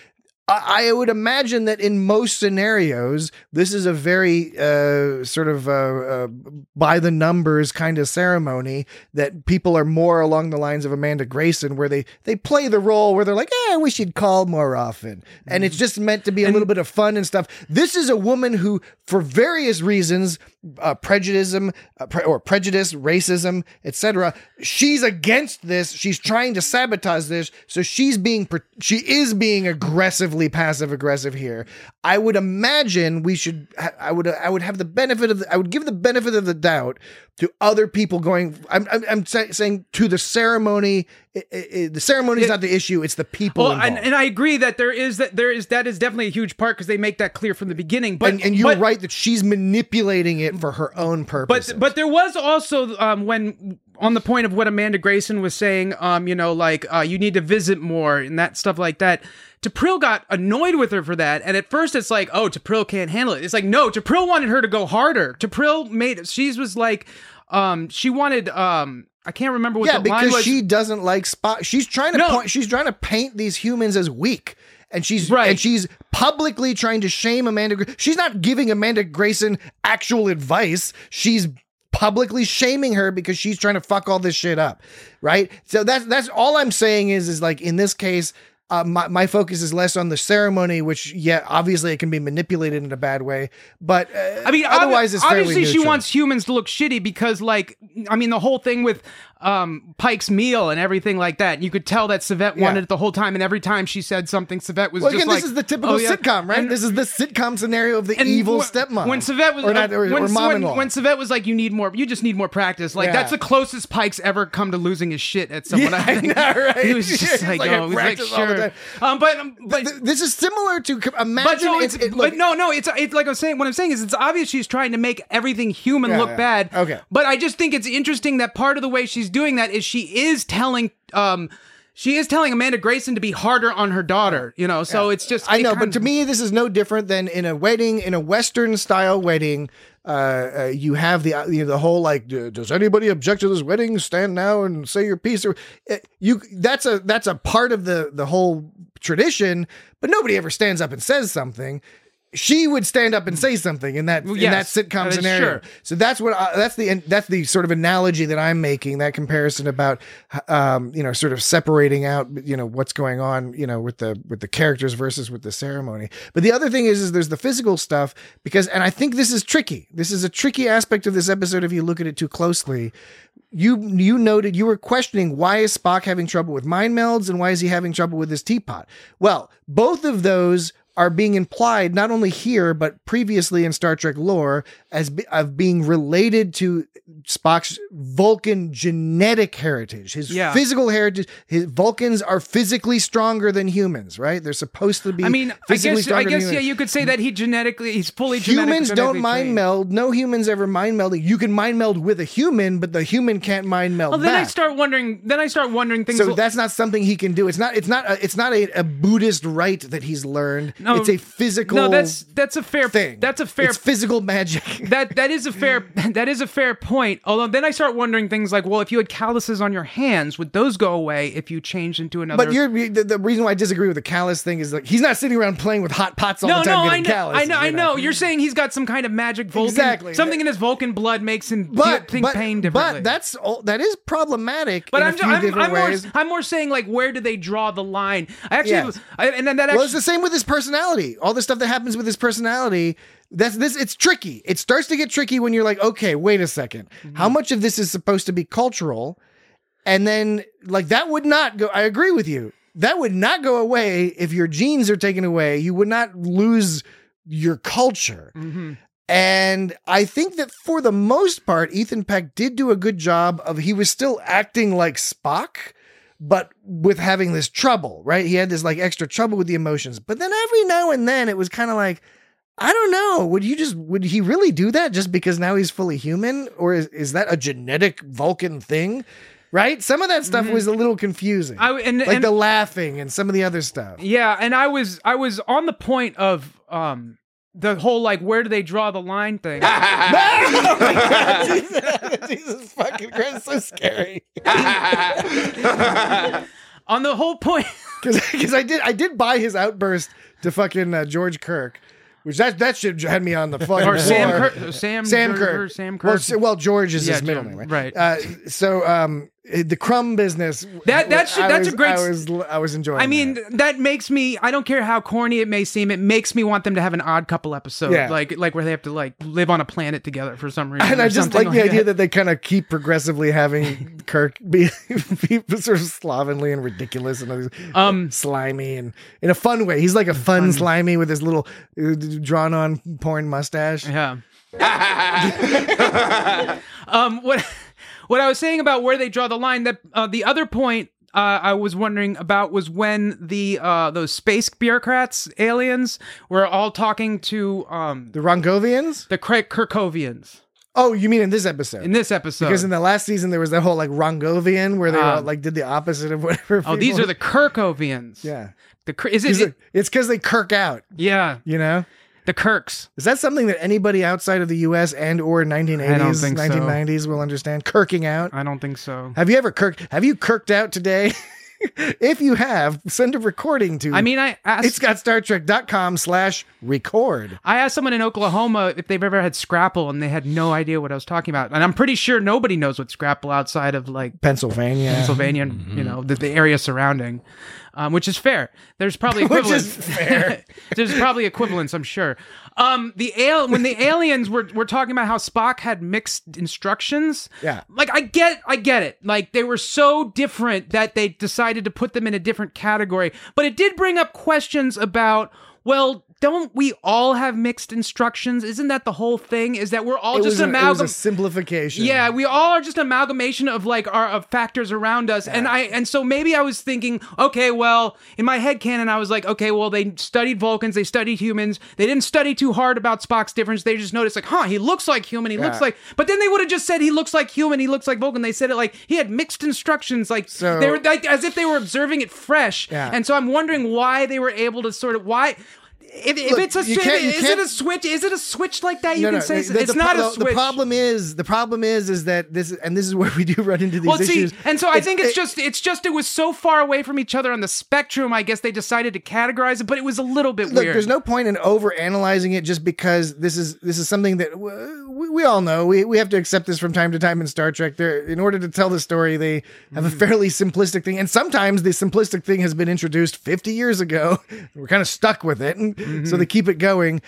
I I would imagine that in most scenarios, this is a very uh, sort of uh, uh, by the numbers kind of ceremony that people are more along the lines of Amanda Grayson, where they, they play the role where they're like, eh, we should call more often. And it's just meant to be a little bit of fun and stuff. This is a woman who, for various reasons, uh, prejudice uh, pre- or prejudice, racism, et cetera, she's against this. She's trying to sabotage this. So she's being, pre- she is being aggressively passive aggressive here. I would imagine we should, I would, I would have the benefit of, the, I would give the benefit of the doubt to other people going, I'm, I'm, I'm say, saying to the ceremony, it, it, the ceremony is not the issue. It's the people Well, involved. and, and I agree that there is that there is that is definitely a huge part because they make that clear from the beginning. But and, and you're but, right that she's manipulating it for her own purposes. But but there was also um, when on the point of what Amanda Grayson was saying, um, you know, like uh, you need to visit more and that stuff like that. T'Pril got annoyed with her for that, and at first it's like, oh, T'Pril can't handle it. It's like, no, T'Pril wanted her to go harder. T'Pril made she was like, um, she wanted um. I can't remember what yeah, the line because was. she doesn't like Spock. She's trying to No. point, she's trying to paint these humans as weak. And she's Right. and she's publicly trying to shame Amanda. Gra- She's not giving Amanda Grayson actual advice. She's publicly shaming her because she's trying to fuck all this shit up, right? So that's that's all I'm saying is is like in this case, uh, my my focus is less on the ceremony, which yeah, obviously it can be manipulated in a bad way, but uh, I mean, otherwise obvi- it's fairly obviously she neutral. wants humans to look shitty because, like, I mean, the whole thing with um, Pike's meal and everything like that. And you could tell that Savette Yeah. wanted it the whole time, and every time she said something, Savette was Well, just again, like, this is the typical "Oh, yeah." sitcom, right? And- this is the sitcom scenario of the and evil wh- stepmom. When Savette was or, not, or, when, or when, mom-in-law. when Savette was like, "You need more. You just need more practice." Like Yeah. that's the closest Pike's ever come to losing his shit at someone. Yeah, I think I know, right? he was just He's like, like, I "Oh, he was like, practice all the sure." time. Um, but um, but. Th- this is similar to imagine. But no, it's, it, look, but no, no, it's it's like I'm saying. What I'm saying is, it's obvious she's trying to make everything human Yeah, look yeah. bad. Okay. But I just think it's interesting that part of the way she's doing that is she is telling, um, she is telling Amanda Grayson to be harder on her daughter. You know, so it's just. I it know, kind but to of- me, this is no different than in a wedding, in a Western style wedding. Uh, uh, you have the uh, you know, the whole like, d- does anybody object to this wedding? Stand now and say your piece. Or uh, you, that's a that's a part of the the whole tradition. But nobody ever stands up and says something. She would stand up and say something in that in that Yes, sitcom uh, scenario. sure. So that's what I, that's the that's the sort of analogy that I'm making. That comparison about um, you know sort of separating out you know what's going on you know with the with the characters versus with the ceremony. But the other thing is is there's the physical stuff because and I think this is tricky. This is a tricky aspect of this episode if you look at it too closely. You you noted you were questioning why is Spock having trouble with mind melds and why is he having trouble with his teapot? Well, both of those are being implied not only here but previously in Star Trek lore as be, of being related to Spock's Vulcan genetic heritage, his Yeah. physical heritage. His Vulcans are physically stronger than humans, right? They're supposed to be. I mean, I physically guess I stronger than guess yeah, humans. you could say that he genetically he's fully genetic, Humans don't genetically mind trained. meld. No humans ever mind melding. You can mind meld with a human, but the human can't mind meld Well, then I back. start wondering. Then I start wondering things. So that's not something he can do. It's not. It's not. A, it's not a, a Buddhist rite that he's learned. No, it's a physical. No, that's that's a fair thing. That's a fair. It's physical magic. that that is a fair that is a fair point. Although then I start wondering things like, well, if you had calluses on your hands, would those go away if you changed into another? But you're the, the reason why I disagree with the callus thing is like he's not sitting around playing with hot pots all no, the time. no, I getting know, calluses, I know, you I know. You're saying he's got some kind of magic Vulcan, Exactly. something in his Vulcan blood makes him But think but, pain differently. but that's all, that is problematic. But in I'm, a few I'm, different I'm, more, ways. I'm more saying like where do they draw the line? I actually, Yes. I, and then that actually, Well, it's the same with his personality. All the stuff that happens with his personality. That's this. It's tricky. It starts to get tricky when you're like, okay, wait a second. Mm-hmm. How much of this is supposed to be cultural? And then, like, that would not go. I agree with you. That would not go away if your genes are taken away. You would not lose your culture. Mhm. And I think that for the most part, Ethan Peck did do a good job of, he was still acting like Spock, but with having this trouble, right? He had this like extra trouble with the emotions. But then every now and then it was kind of like, I don't know, would you just, would he really do that just because now he's fully human? Or is, is that a genetic Vulcan thing? Right? Some of that stuff Mhm. was a little confusing. I, and, like and, the laughing and some of the other stuff. yeah, and I was I was on the point of um the whole like where do they draw the line thing. Oh my God, Jesus, Jesus fucking Christ, so scary. On the whole point, Because I did I did buy his outburst to fucking uh, George Kirk, which that that shit had me on the fucking or Sam floor. Kirk, Sam Sam Gerger, Kirk. Sam Kirk. Well, s- well, George is Yeah, his middle Jim, name, right? right. Uh, so um, the crumb business. That- that should- I that's was, a great I s- was I was enjoying. I mean, that. that makes me. I don't care how corny it may seem. It makes me want them to have an Odd Couple episode, Yeah. like like where they have to like live on a planet together for some reason. And or I just something like the idea that. that they kind of keep progressively having Kirk be, be sort of slovenly and ridiculous and Um, slimy and in a fun way. He's like a fun, slimy with his little uh, drawn on porn mustache. Yeah. um. What what I was saying about where they draw the line. That uh, the other point uh, I was wondering about was when the uh, those space bureaucrats, aliens, were all talking to um The Rongovians? the Kra- Kirkovians Oh, you mean in this episode? in this episode. Because in the last season there was that whole like Rongovian where they all, Um, like did the opposite of whatever. oh, these people- are the Kirkovians. yeah. The Kir- is it, 'Cause it? it- It's because they Kirk out. Yeah. You know. The Kirks. Is that something that anybody outside of the U S and or nineteen eighties, I don't think so. nineteen nineties will understand? Kirking out. I don't think so. Have you ever kirked? Have you kirked out today? If you have, send a recording to. I mean, I asked. it's got Star Trek dot com slash record. I asked someone in Oklahoma if they've ever had Scrapple, and they had no idea what I was talking about. And I'm pretty sure nobody knows what Scrapple outside of like Pennsylvania. Pennsylvania, and, you know, the, the area surrounding. um, which is fair. There's probably Which equivalence. is fair. There's probably equivalence, I'm sure. Um, the al- when the aliens were were talking about how Spock had mixed instructions. Yeah. Like I get, I get it. Like they were so different that they decided to put them in a different category. But it did bring up questions about, well, don't we all have mixed instructions? Isn't that the whole thing? Is that we're all It just was, an, it was amalgam? a simplification. Yeah, we all are just an amalgamation of like our of factors around us. And I and so maybe I was thinking, okay, well, in my headcanon, I was like, okay, well, they studied Vulcans, they studied humans. They didn't study too hard about Spock's difference. They just noticed like, huh, he looks like human, he Yeah. looks like but then they would have just said he looks like human, he looks like Vulcan. They said it like he had mixed instructions, like So- they were like as if they were observing it fresh. Yeah. And so I'm wondering why they were able to sort of why if, if Look, it's a you switch, can't- you is it can't- a switch? Is it a switch like that? You No, can no, say the- it's the not pro- a switch. The problem is, the problem is, is that this, and this is where we do run into these Well, issues. see, and so I It's- think it's it- just it's just it was so far away from each other on the spectrum. I guess they decided to categorize it, but it was a little bit Look, weird. there's no point in over analyzing it just because this is this is something that we, we all know. We we have to accept this from time to time in Star Trek. There, in order to tell the story, they have a fairly simplistic thing, and sometimes the simplistic thing has been introduced fifty years ago. We're kind of stuck with it, and so they keep it going.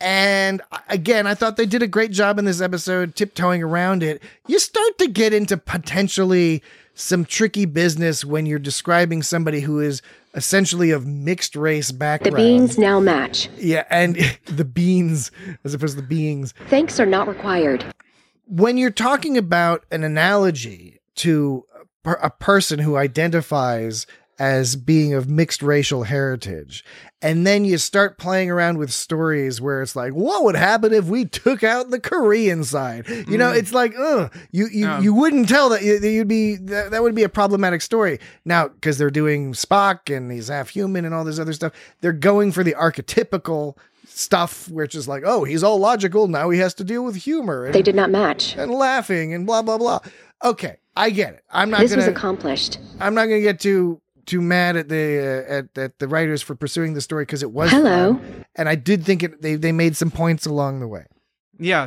And again, I thought they did a great job in this episode tiptoeing around it. You start to get into potentially some tricky business when you're describing somebody who is essentially of mixed race The background. beings now match. Yeah, and the beans as opposed to the beings. Thanks are not required. When you're talking about an analogy to a, per- a person who identifies as being of mixed racial heritage, and then you start playing around with stories where it's like, what would happen if we took out the Korean side? You know, it's like, ugh, you you, Yeah. you wouldn't tell that you, you'd be that, that would be a problematic story. Now, because they're doing Spock and he's half human and all this other stuff, they're going for the archetypical stuff, which is like, oh, he's all logical. Now he has to deal with humor and, They did not match. and laughing and blah blah blah. Okay, I get it. I'm not This gonna. was accomplished. I'm not gonna get too too mad at the uh, at at the writers for pursuing the story because it was Hello. fun, and I did think it. They they made some points along the way, yeah,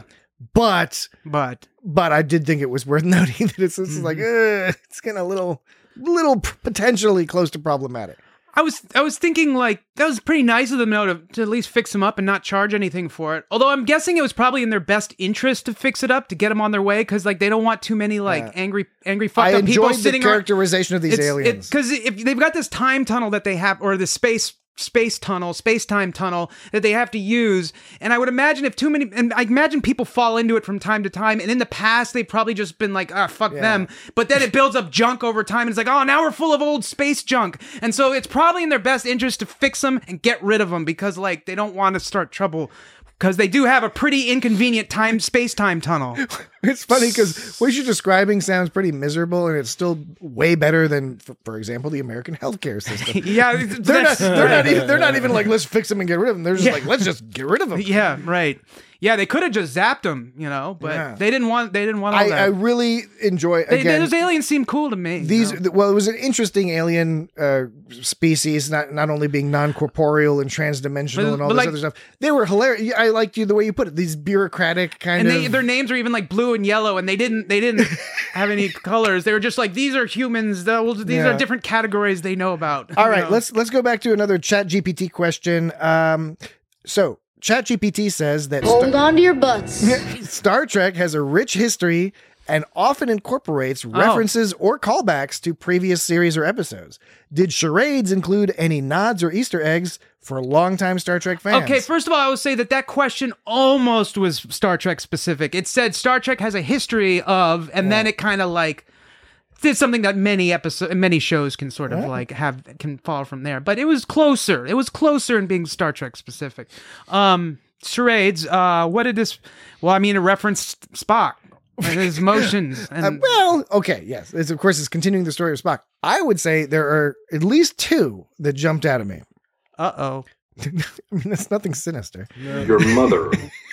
but but but I did think it was worth noting that it's, it's like uh, it's getting a little little potentially close to problematic. I was I was thinking like that was pretty nice of them though to, to at least fix them up and not charge anything for it. Although I'm guessing it was probably in their best interest to fix it up to get them on their way because like they don't want too many like Yeah. angry angry fucked I up people enjoyed the sitting around. characterization of these aliens. Because if they've got this time tunnel that they have, or the space space tunnel, space time tunnel that they have to use, and I would imagine if too many, and I imagine people fall into it from time to time, and in the past they've probably just been like, ah, fuck Yeah. them, but then it builds up junk over time, and it's like, oh, now we're full of old space junk, and so it's probably in their best interest to fix them and get rid of them because like they don't want to start trouble. Because they do have a pretty inconvenient time space time tunnel. It's funny because what you're describing sounds pretty miserable, and it's still way better than, for, for example, the American healthcare system. Yeah, they're not. They're not even. They're not even like let's fix them and get rid of them. They're just Yeah. like let's just get rid of them. Yeah, right. Yeah, they could have just zapped them, you know, but Yeah. they didn't want. They didn't want all I, that. I really enjoy They- again. those aliens seem cool to me. you These know? well, it was an interesting alien uh, species, not not only being non corporeal and transdimensional But- and all but this like- other stuff. They were hilarious. I liked you the way you put it. These bureaucratic kind and of. they, their names are even like blue and yellow, and they didn't. They didn't have any colors. They were just like these are humans. the- well, These Yeah. are different categories they know about. All you right, know? let's let's go back to another Chat G P T question. Um, so Chat G P T says that Hold Star- on to your butts. Star Trek has a rich history and often incorporates references or callbacks to previous series or episodes. Did charades include any nods or Easter eggs for longtime Star Trek fans? Okay, first of all, I will say that that question almost was Star Trek specific. It said Star Trek has a history of, and then it kind of like did something that many episode, many shows can sort of Yeah. like have can fall from there. But it was closer. It was closer in being Star Trek specific. Um, charades. Uh, what did this? Well, I mean, it referenced Spock and his motions. And Uh, well, okay, yes. It's, of course, it's continuing the story of Spock. I would say there are at least two that jumped out at me. uh oh. I mean, that's nothing sinister. Your mother.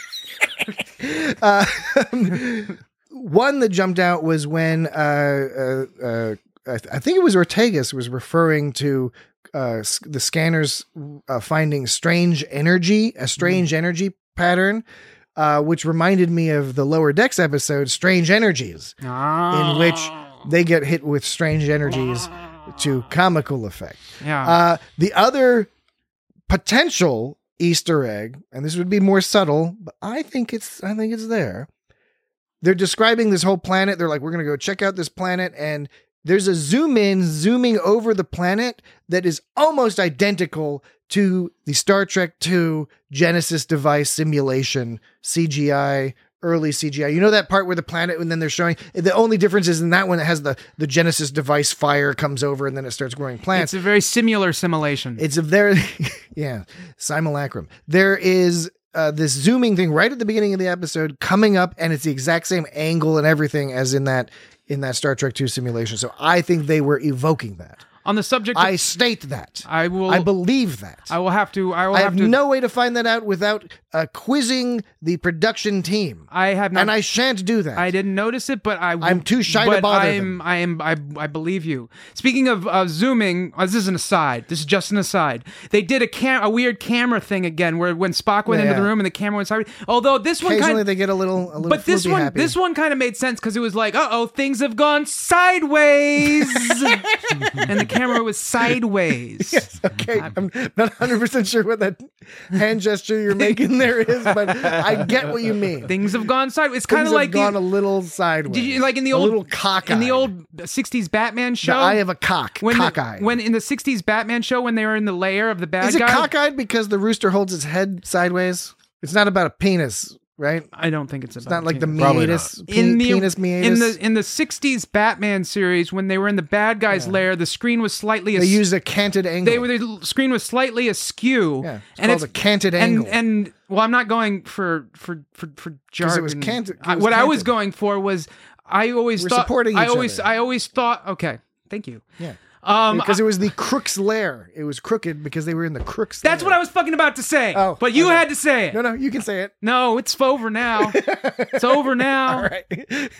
Uh, one that jumped out was when uh, uh, uh, I, th- I think it was Ortegas was referring to uh, s- the scanners uh, finding strange energy, a strange energy pattern, uh, which reminded me of the Lower Decks episode, Strange Energies, in which they get hit with strange energies to comical effect. Yeah. Uh, the other potential Easter egg, and this would be more subtle, but I think it's I think it's there. They're describing this whole planet. They're like, we're going to go check out this planet, and there's a zoom in, zooming over the planet that is almost identical to the Star Trek two Genesis device simulation C G I. Early C G I. You know that part where the planet, and then they're showing, the only difference is in that one, it has the, the Genesis device fire comes over and then it starts growing plants. It's a very similar simulation. It's a very, yeah, simulacrum. There is uh, this zooming thing right at the beginning of the episode coming up, and it's the exact same angle and everything as in that, in that Star Trek two simulation. So I think they were evoking that. On the subject of, I state that. I will. I believe that. I will have to. I will I have, have to. no way to find that out without uh, quizzing the production team. I have not, and I shan't do that. I didn't notice it, but I. I'm too shy but to bother I'm, them. I am. I. I believe you. Speaking of uh, zooming, uh, this is an aside. This is just an aside. They did a cam, a weird camera thing again, where when Spock went Yeah, into the yeah. room and the camera went sideways. Although this one Occasionally kind, they get a little, a little. but this floopy one, happy. this one kind of made sense because it was like, uh oh, things have gone sideways, and the camera was sideways. Yes, okay. I'm not one hundred percent sure what that hand gesture you're making there is, but I get what you mean. Things have gone sideways. It's kind of like gone the, a little sideways. Did you like in the a old little cockeyed. in the old sixties Batman show? The eye of a cock, when cockeyed. The, when in the sixties Batman show, when they were in the lair of the bad is it guy, cockeyed because the rooster holds his head sideways? It's not about a penis, right? I don't think it's about. It's not like the penis. meatus, pe- in the penis meatus. in the in the sixties Batman series, when they were in the bad guy's Yeah. lair, the screen was slightly. They as- used a canted angle. They were the screen was slightly askew. Yeah, it's and called a canted and, angle. And well, I'm not going for for for for jargon. it was canted- it I- was what I was canted. going for was I always We're thought supporting I each always other. I always thought okay, thank you. Yeah. Um, because it was the Crook's lair. It was crooked because they were in the Crook's That's lair. what I was fucking about to say. Oh, but you okay. had to say it. No, no, you can say it. No, it's over now. It's over now. All right.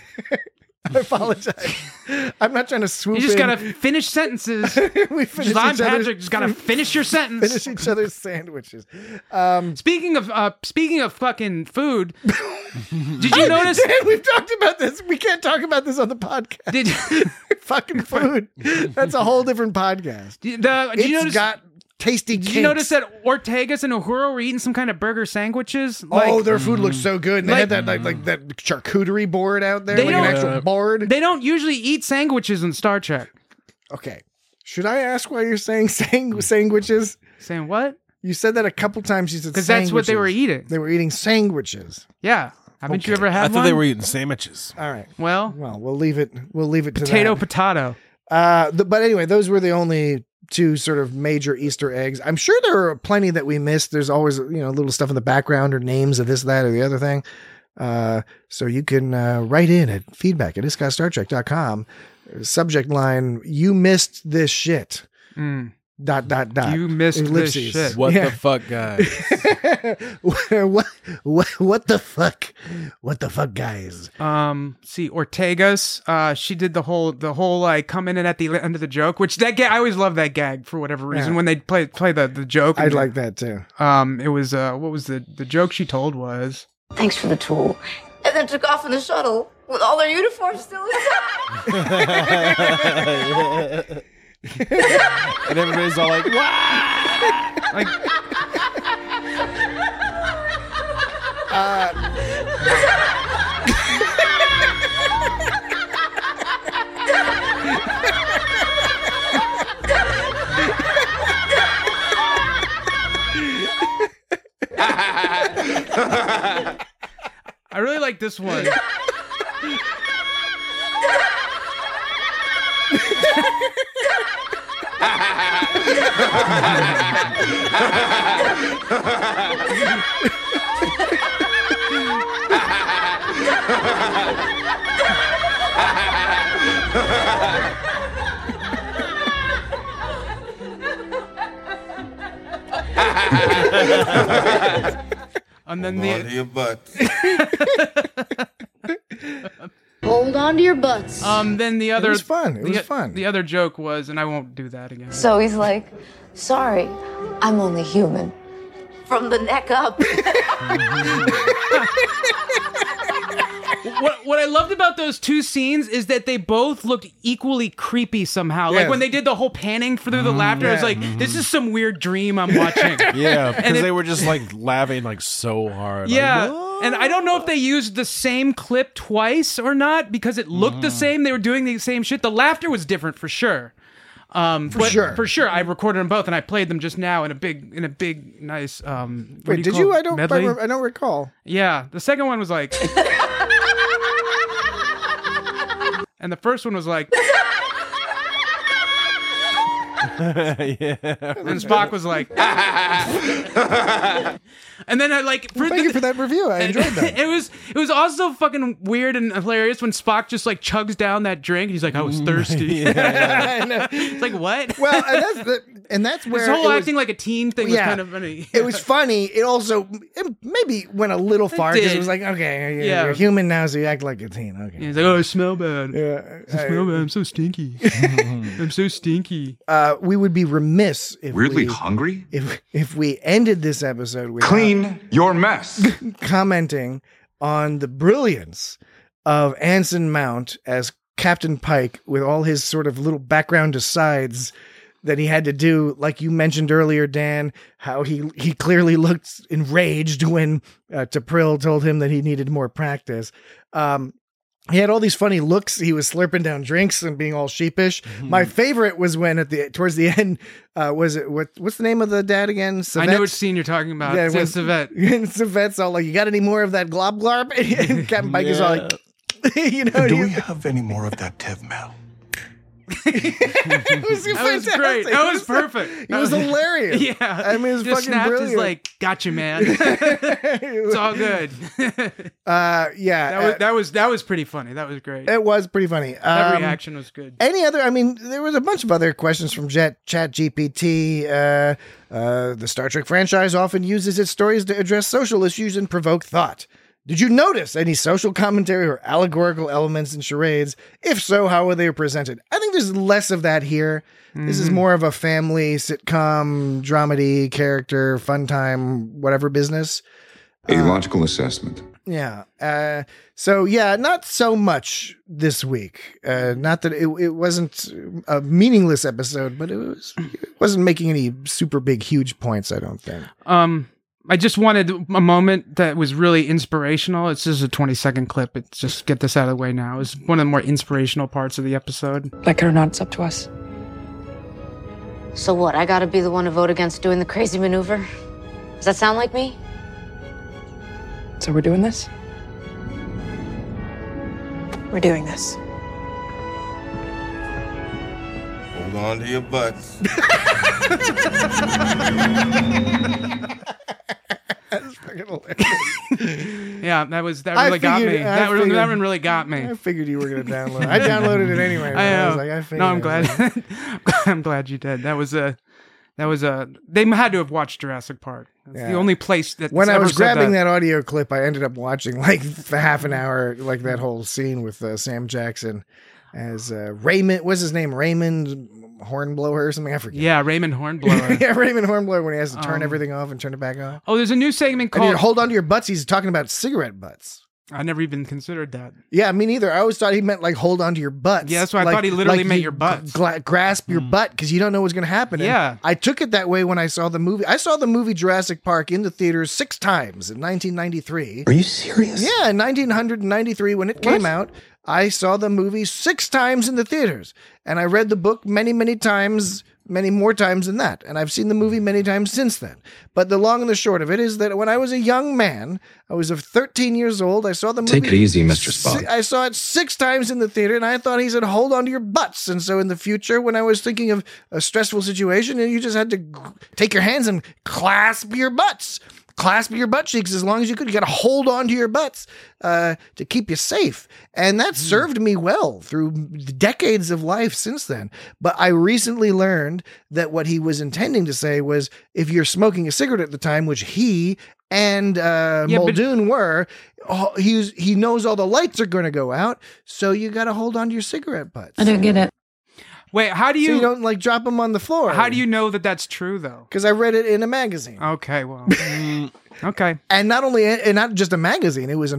I apologize. I'm not trying to swoop You just in. gotta finish sentences. we finish Just, I'm each other's- Patrick. Just gotta finish your sentence. Finish each other's sandwiches. Um, Speaking of uh, speaking of fucking food, did you notice? Dan, we've talked about this. We can't talk about this on the podcast. Did fucking food? That's a whole different podcast. Did, uh, did It's you notice? got tasty. Did kinks. you notice that Ortegas and Uhura were eating some kind of burger sandwiches? Oh, Like, their food looks so good. And they like- had that like like that charcuterie board out there, They like an don't- actual board. they don't usually eat sandwiches in Star Trek. Okay, should I ask why you're saying sang- sandwiches? Saying what? You said that a couple times. You said Because that's what they were sandwiches. eating. They were eating sandwiches. Yeah. Haven't you Okay. ever had I thought one? they were eating sandwiches. All right. Well, Well, we'll leave it. We'll leave it to potato, that. potato. Uh, the, but anyway, those were the only two sort of major Easter eggs. I'm sure there are plenty that we missed. There's always, you know, little stuff in the background or names of this, that, or the other thing. Uh, so you can uh, write in at feedback at iscott star trek dot com. Subject line, you missed this shit. Mm. Dot, dot, dot. You missed Ellipses. this shit. What Yeah. the fuck, guys? what, what, what the fuck? What the fuck, guys? Um, see, Ortegas, uh, she did the whole, the whole, like, coming in at the end of the joke, which that gag, I always love that gag for whatever reason Yeah. when they play, play the, the joke. I'd And, like that too. Um, it was, uh, what was the, the joke she told was, Thanks for the tool. And then took off in the shuttle with all their uniforms still inside. And everybody's all like, "Wow!" like, I really like this one. And then On to the your butt. Hold on to your butts. um then the other was fun. It the, was fun. The other joke was, and I won't do that again. So he's like, sorry, I'm only human. From the neck up. what what I loved about those two scenes is that they both looked equally creepy somehow. Like Yes. when they did the whole panning through the laughter, I was yeah. like, "This is some weird dream I'm watching." Yeah, because it- they were just like laughing like so hard. Yeah, Like, "What?" and I don't know if they used the same clip twice or not because it looked the same. They were doing the same shit. The laughter was different for sure. Um, for sure. for sure. I recorded them both, and I played them just now in a big, in a big, nice. Um, what do Wait, you did call you? it? I don't. I, Medley? re- I don't recall. Yeah, the second one was like, and the first one was like, yeah. and Spock was like, and then I like, for Thank the- you for that review. I enjoyed that. It was it was also fucking weird and hilarious when Spock just like chugs down that drink. And he's like, I was thirsty. I know. It's like what? Well, and that's the, and that's where This whole it was- acting like a teen thing was Yeah. kind of funny. It was funny. It also it maybe went a little far because it did. was like, okay, you're, Yeah. you're human now, so you act like a teen. Okay. He's like, oh, I smell bad. Yeah, I smell bad. I'm so stinky. I'm so stinky. uh, we would be remiss if Weirdly we, hungry? if if we ended this episode without Clean your mess. commenting on the brilliance of Anson Mount as Captain Pike with all his sort of little background asides that he had to do, like you mentioned earlier, Dan, how he he clearly looked enraged when uh, T'Pril told him that he needed more practice. Um, he had all these funny looks. He was slurping down drinks and being all sheepish. Mm-hmm. My favorite was when at the towards the end, uh, was it what what's the name of the dad again? I Savette? know which scene you're talking about. Yeah, Yeah, when- Savette. And Savette's all like, "You got any more of that glob glorb?" And Captain Pike is all like, you know, Do you- we have any more of that Tev Mel? it was That was great. fantastic. That It was perfect. It was hilarious. Yeah. I mean, it was Just fucking snapped brilliant. his like, gotcha, man. It's all good. uh, yeah, That was uh, that was that was pretty funny. That was great. it was pretty funny. That Um, reaction was good. Any other? I mean, there was a bunch of other questions from Jet Chat G P T. Uh, uh, the Star Trek franchise often uses its stories to address social issues and provoke thought. Did you notice any social commentary or allegorical elements in charades? If so, how were they presented? I think there's less of that here. This is more of a family sitcom, dramedy, character, fun time, whatever business. A logical assessment. Yeah. Uh, so yeah, not so much this week. Uh, not that it, it wasn't a meaningless episode, but it was it wasn't making any super big, huge points. I don't think. Um, I just wanted a moment that was really inspirational. It's just a twenty second clip. It's just get this out of the way now. It's one of the more inspirational parts of the episode. Like it or not, it's up to us. So what? I gotta be the one to vote against doing the crazy maneuver? Does that sound like me? So we're doing this? We're doing this. Hold on to your butts. That's fucking hilarious. Yeah, that was that I really got figured- me. I That, really- figured- that one really got me. I figured you were going to download it. I downloaded it anyway. I know. was like, I figured no, I'm I was glad. like- I'm glad you did. That was a. That was a. They had to have watched Jurassic Park. That's Yeah. the only place that When I ever was said grabbing that. that. audio clip, I ended up watching like the half an hour, like that whole scene with uh, Sam Jackson as uh, Raymond. What's his name? Raymond Hornblower or something. I forget. Yeah, Raymond Hornblower. yeah, Raymond Hornblower when he has to turn Um, everything off and turn it back on. Oh, there's a new segment And you called. hold on to your butts. He's talking about cigarette butts. I never even considered that. Yeah, me neither. I always thought he meant like hold on to your butts. Yeah, that's why I Like- thought he literally like meant you your butts. gla- grasp your butt because you don't know what's going to happen. And Yeah. I took it that way when I saw the movie. I saw the movie Jurassic Park in the theaters six times in nineteen ninety-three. Are you serious? Yeah, in nineteen ninety-three when it came out, I saw the movie six times in the theaters, and I read the book many, many times, many more times than that, and I've seen the movie many times since then. But the long and the short of it is that when I was a young man, I was of thirteen years old, I saw the movie. Take it easy, Mister Spock. si- I saw it six times in the theater, and I thought he said, "Hold on to your butts." And so in the future, when I was thinking of a stressful situation, you just had to g- take your hands and clasp your butts. Clasp your butt cheeks as long as you could. You got to hold on to your butts uh, to keep you safe. And that served me well through decades of life since then. But I recently learned that what he was intending to say was if you're smoking a cigarette at the time, which he and uh, Yeah, but- Muldoon were, oh, he's, he knows all the lights are going to go out. So you got to hold on to your cigarette butts. I don't get it. Wait, how do So you? you don't like drop them on the floor. how do you know that that's true though? Because I read it in a magazine. Okay, well, mm, okay. And not only, and not just a magazine, it was an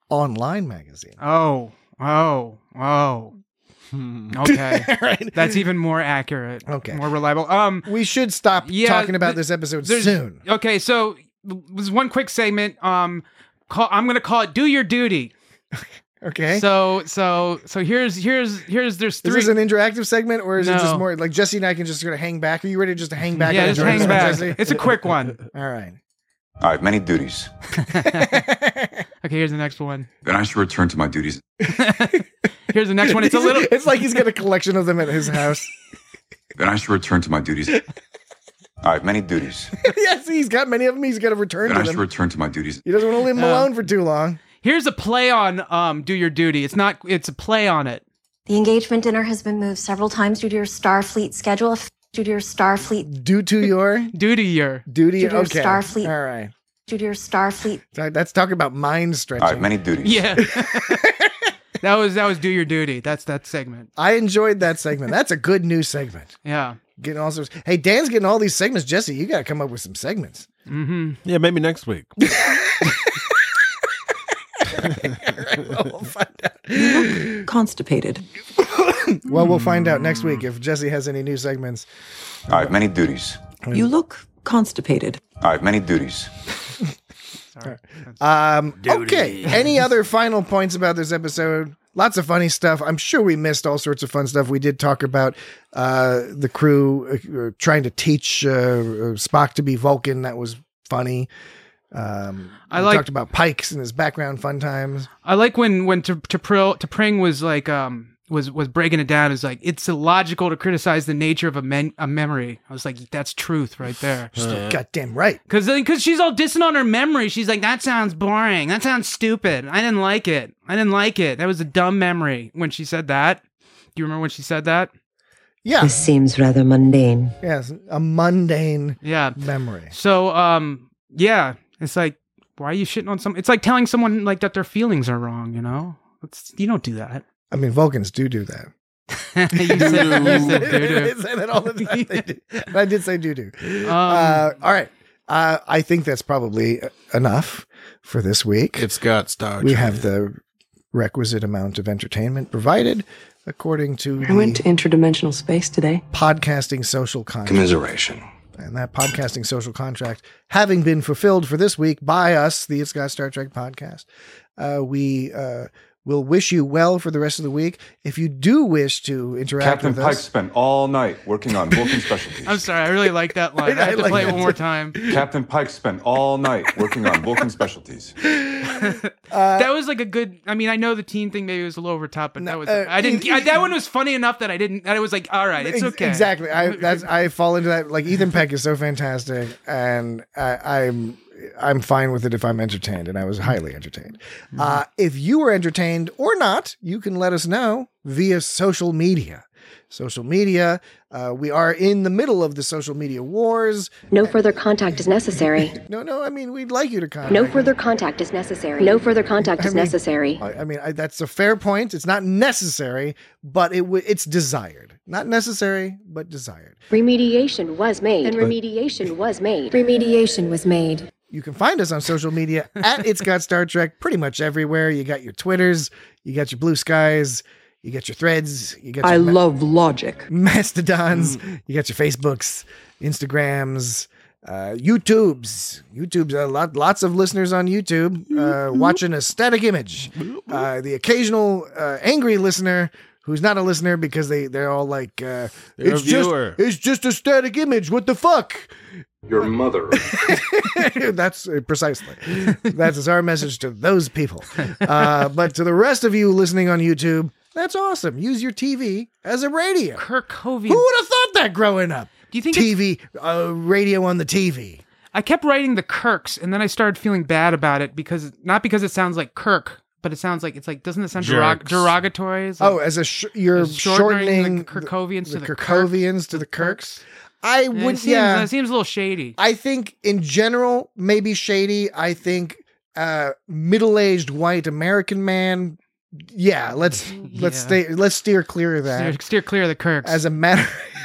online magazine. Oh, oh, oh. Okay. Right. That's even more accurate. Okay. More reliable. Um, We should stop Yeah, talking about th- this episode there's- soon. Okay, so there's one quick segment. Um, call, I'm gonna call it "Do Your Duty." Okay. So, so, so here's here's here's there's Is three. this an interactive segment, or is it just No. more like Jesse and I can just sort of hang back? Are you ready just to hang back? yeah, and just enjoy hang this one, back. Jesse? It's a quick one. All right. I have many duties. Okay, here's the next one. Then I should return to my duties. Here's the next one. It's a little. It's like he's got a collection of them at his house. Then I should return to my duties. I have many duties. Yes, he's got many of them. He's got to return Then to I should them. return to my duties. He doesn't want to leave them Uh, alone for too long. Here's a play on um, "Do Your Duty." It's not. It's a play on it. The engagement dinner has been moved several times due to your Starfleet schedule. Due to your Starfleet. Due to your Duty year. duty. Due to your Okay. Starfleet. All right. Due to your Starfleet. So that's talking about mind stretching. I have many duties. Yeah. that was that was "Do Your Duty." That's that segment. I enjoyed that segment. That's a good new segment. Yeah. Getting all sorts. Hey, Dan's getting all these segments. Jesse, you got to come up with some segments. Mm-hmm. Yeah, maybe next week. Well, we'll find out. Constipated. Well, we'll find out next week if Jesse has any new segments. I have many duties. You look constipated. I have many duties. Sorry. Um, okay. Any other final points about this episode? Lots of funny stuff. I'm sure we missed all sorts of fun stuff. We did talk about uh, the crew uh, trying to teach uh, Spock to be Vulcan. That was funny. Um, I we like- talked about Pikes and his background fun times. I like when when T'Pring was like um was was breaking it down. Is like it's illogical to criticize the nature of a men- a memory. I was like, that's truth right there. Just goddamn right. Because because she's all dissing on her memory. She's like, that sounds boring. That sounds stupid. I didn't like it. I didn't like it. That was a dumb memory when she said that. Do you remember when she said that? Yeah. This seems rather mundane. Yes. A mundane Yeah. memory. So um yeah, it's like, why are you shitting on some? It's like telling someone like that their feelings are wrong. You know, it's, you don't do that. I mean, Vulcans do do that. you said, you said doo-doo. I say that all the time. They do. But I did say doo-doo. Um, uh, all right. Uh, I think that's probably enough for this week. It's got Star We Trek. have the requisite amount of entertainment provided according to I went the to interdimensional space today. podcasting social contract. Commiseration. And that podcasting social contract having been fulfilled for this week by us, the It's Got Star Trek podcast, uh, we uh, will wish you well for the rest of the week. If you do wish to interact Captain with Pike us, spent all night working on Vulcan specialties. I'm sorry, I really like that line. I, I have to like play it that one more too. time. Captain Pike spent all night working on Vulcan specialties. that was like a good. I mean, I know the teen thing maybe was a little over top, but that was. uh, I didn't. you- I, that one was funny enough that I didn't. That it was like, all right, it's Ex- okay. Exactly. I that's I fall into that. Like Ethan Peck is so fantastic, and I, I'm I'm fine with it if I'm entertained, and I was highly entertained. Uh, if you were entertained or not, you can let us know via social media. Social media. Uh, we are in the middle of the social media wars. No further contact is necessary. No, no. I mean, we'd like you to contact. No us. further contact is necessary. No further contact I is mean- necessary. I I mean, I, that's a fair point. It's not necessary, but it w- it's desired. Not necessary, but desired. Remediation was made. And remediation was made. Remediation was made. You can find us on social media at It's Got Star Trek pretty much everywhere. You got your Twitters, you got your Blue Skies, you got your Threads, you got your I ma- love logic. Mastodons, you got your Facebooks, Instagrams, uh, YouTubes. YouTube's a lot, lots of listeners on YouTube uh, watching a static image. Uh, the occasional uh, angry listener who's not a listener because they they're all like, uh, They're a it's just viewer. it's just a static image. What the fuck? Your mother. That's uh, precisely. That is our message to those people. Uh, but to the rest of you listening on YouTube, that's awesome. Use your T V as a radio. Kirk Covey. Who would have thought that growing up? Do you think T V, uh, radio on the T V? I kept writing the Kirks, and then I started feeling bad about it because not because it sounds like Kirk, but it sounds like it's like doesn't it sound derog- Jerks. derogatory? It's like- Oh, as a sh- you're it's shortening shortening the Kirkovians the to the Kirkovians to the Kirks. I Yeah, would, it seems, yeah. it seems a little shady. I think in general, maybe shady. I think uh, middle-aged white American man. Yeah, let's let's Yeah. stay. Let's steer clear of Steer, that. steer clear of the Kirks. As a matter,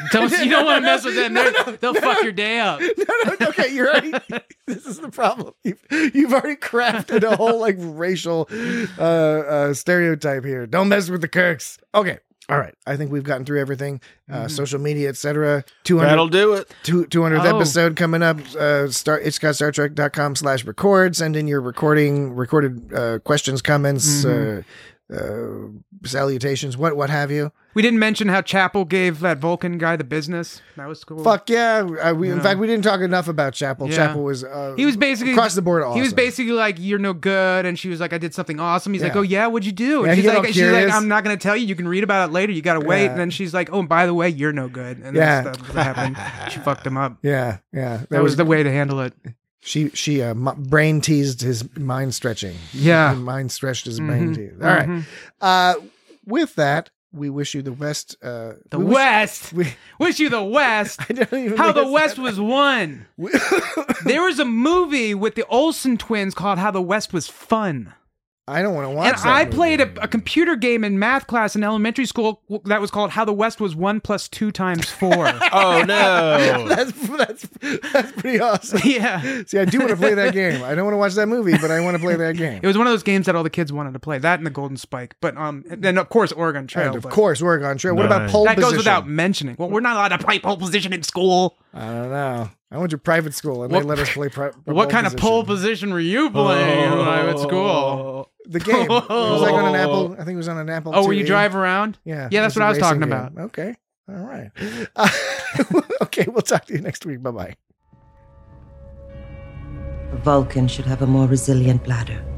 Don't, you don't want to mess with them. No, They're- no, They'll no. fuck your day up. No, no, okay, you're already. This is the problem. You've, you've already crafted a whole like racial uh, uh, stereotype here. Don't mess with the Kirks. Okay, all right. I think we've gotten through everything. Uh, Mhm. Social media, et cetera. two hundred That'll do it. Two, two hundredth Oh. episode coming up. Uh, start it's got star trek dot com slash record. Send in your recording, recorded uh, questions, comments, Mhm. uh, uh, salutations, what what have you. We didn't mention how Chapel gave that Vulcan guy the business. That was cool. Fuck yeah. Uh, we, In Yeah. fact, we didn't talk enough about Chapel. Yeah. Chapel was uh, He was basically across the board awesome. He was basically like, "You're no good," and she was like, "I did something awesome." He's like, Yeah. "Oh yeah, what'd you do?" And Yeah, he she's got all like, "She's like, curious. I'm not gonna tell you. You can read about it later. You gotta wait." Yeah. And then she's like, "Oh, by the way, you're no good." And Yeah. that's, that's what happened. She fucked him up. Yeah, yeah. That, That was the way to handle it. She she uh, m- brain teased his mind stretching. Yeah. His mind stretched his brain Mhm. tease. All right. Mhm. Uh, with that, we wish you the best. Uh, The we wish- West. we- Wish you the West. I don't even How think the it's West that- was won. There was a movie with the Olsen twins called How the West Was Fun. I don't want to watch. And that I movie. played a, a computer game in math class in elementary school that was called How the West Was One Plus Two Times Four. Oh no. that's that's that's pretty awesome. Yeah. See, I do want to play that game. I don't want to watch that movie, but I want to play that game. It was one of those games that all the kids wanted to play. That and the Golden Spike. But um, and then of course Oregon Trail. And of but course, Oregon Trail. What about Nice. pole that position? goes without mentioning. Well, we're not allowed to play pole position in school. I don't know. I went to private school and What- they let us play. Pri- What kind of pole position. position were you playing when I was at school? The game. It was like on an Apple. I think it was on an Apple. Oh, where you two E. drive around? Yeah. Yeah, it that's was what a I was talking racing about. game. Okay. All right. Uh, okay. We'll talk to you next week. Bye bye. A Vulcan should have a more resilient bladder.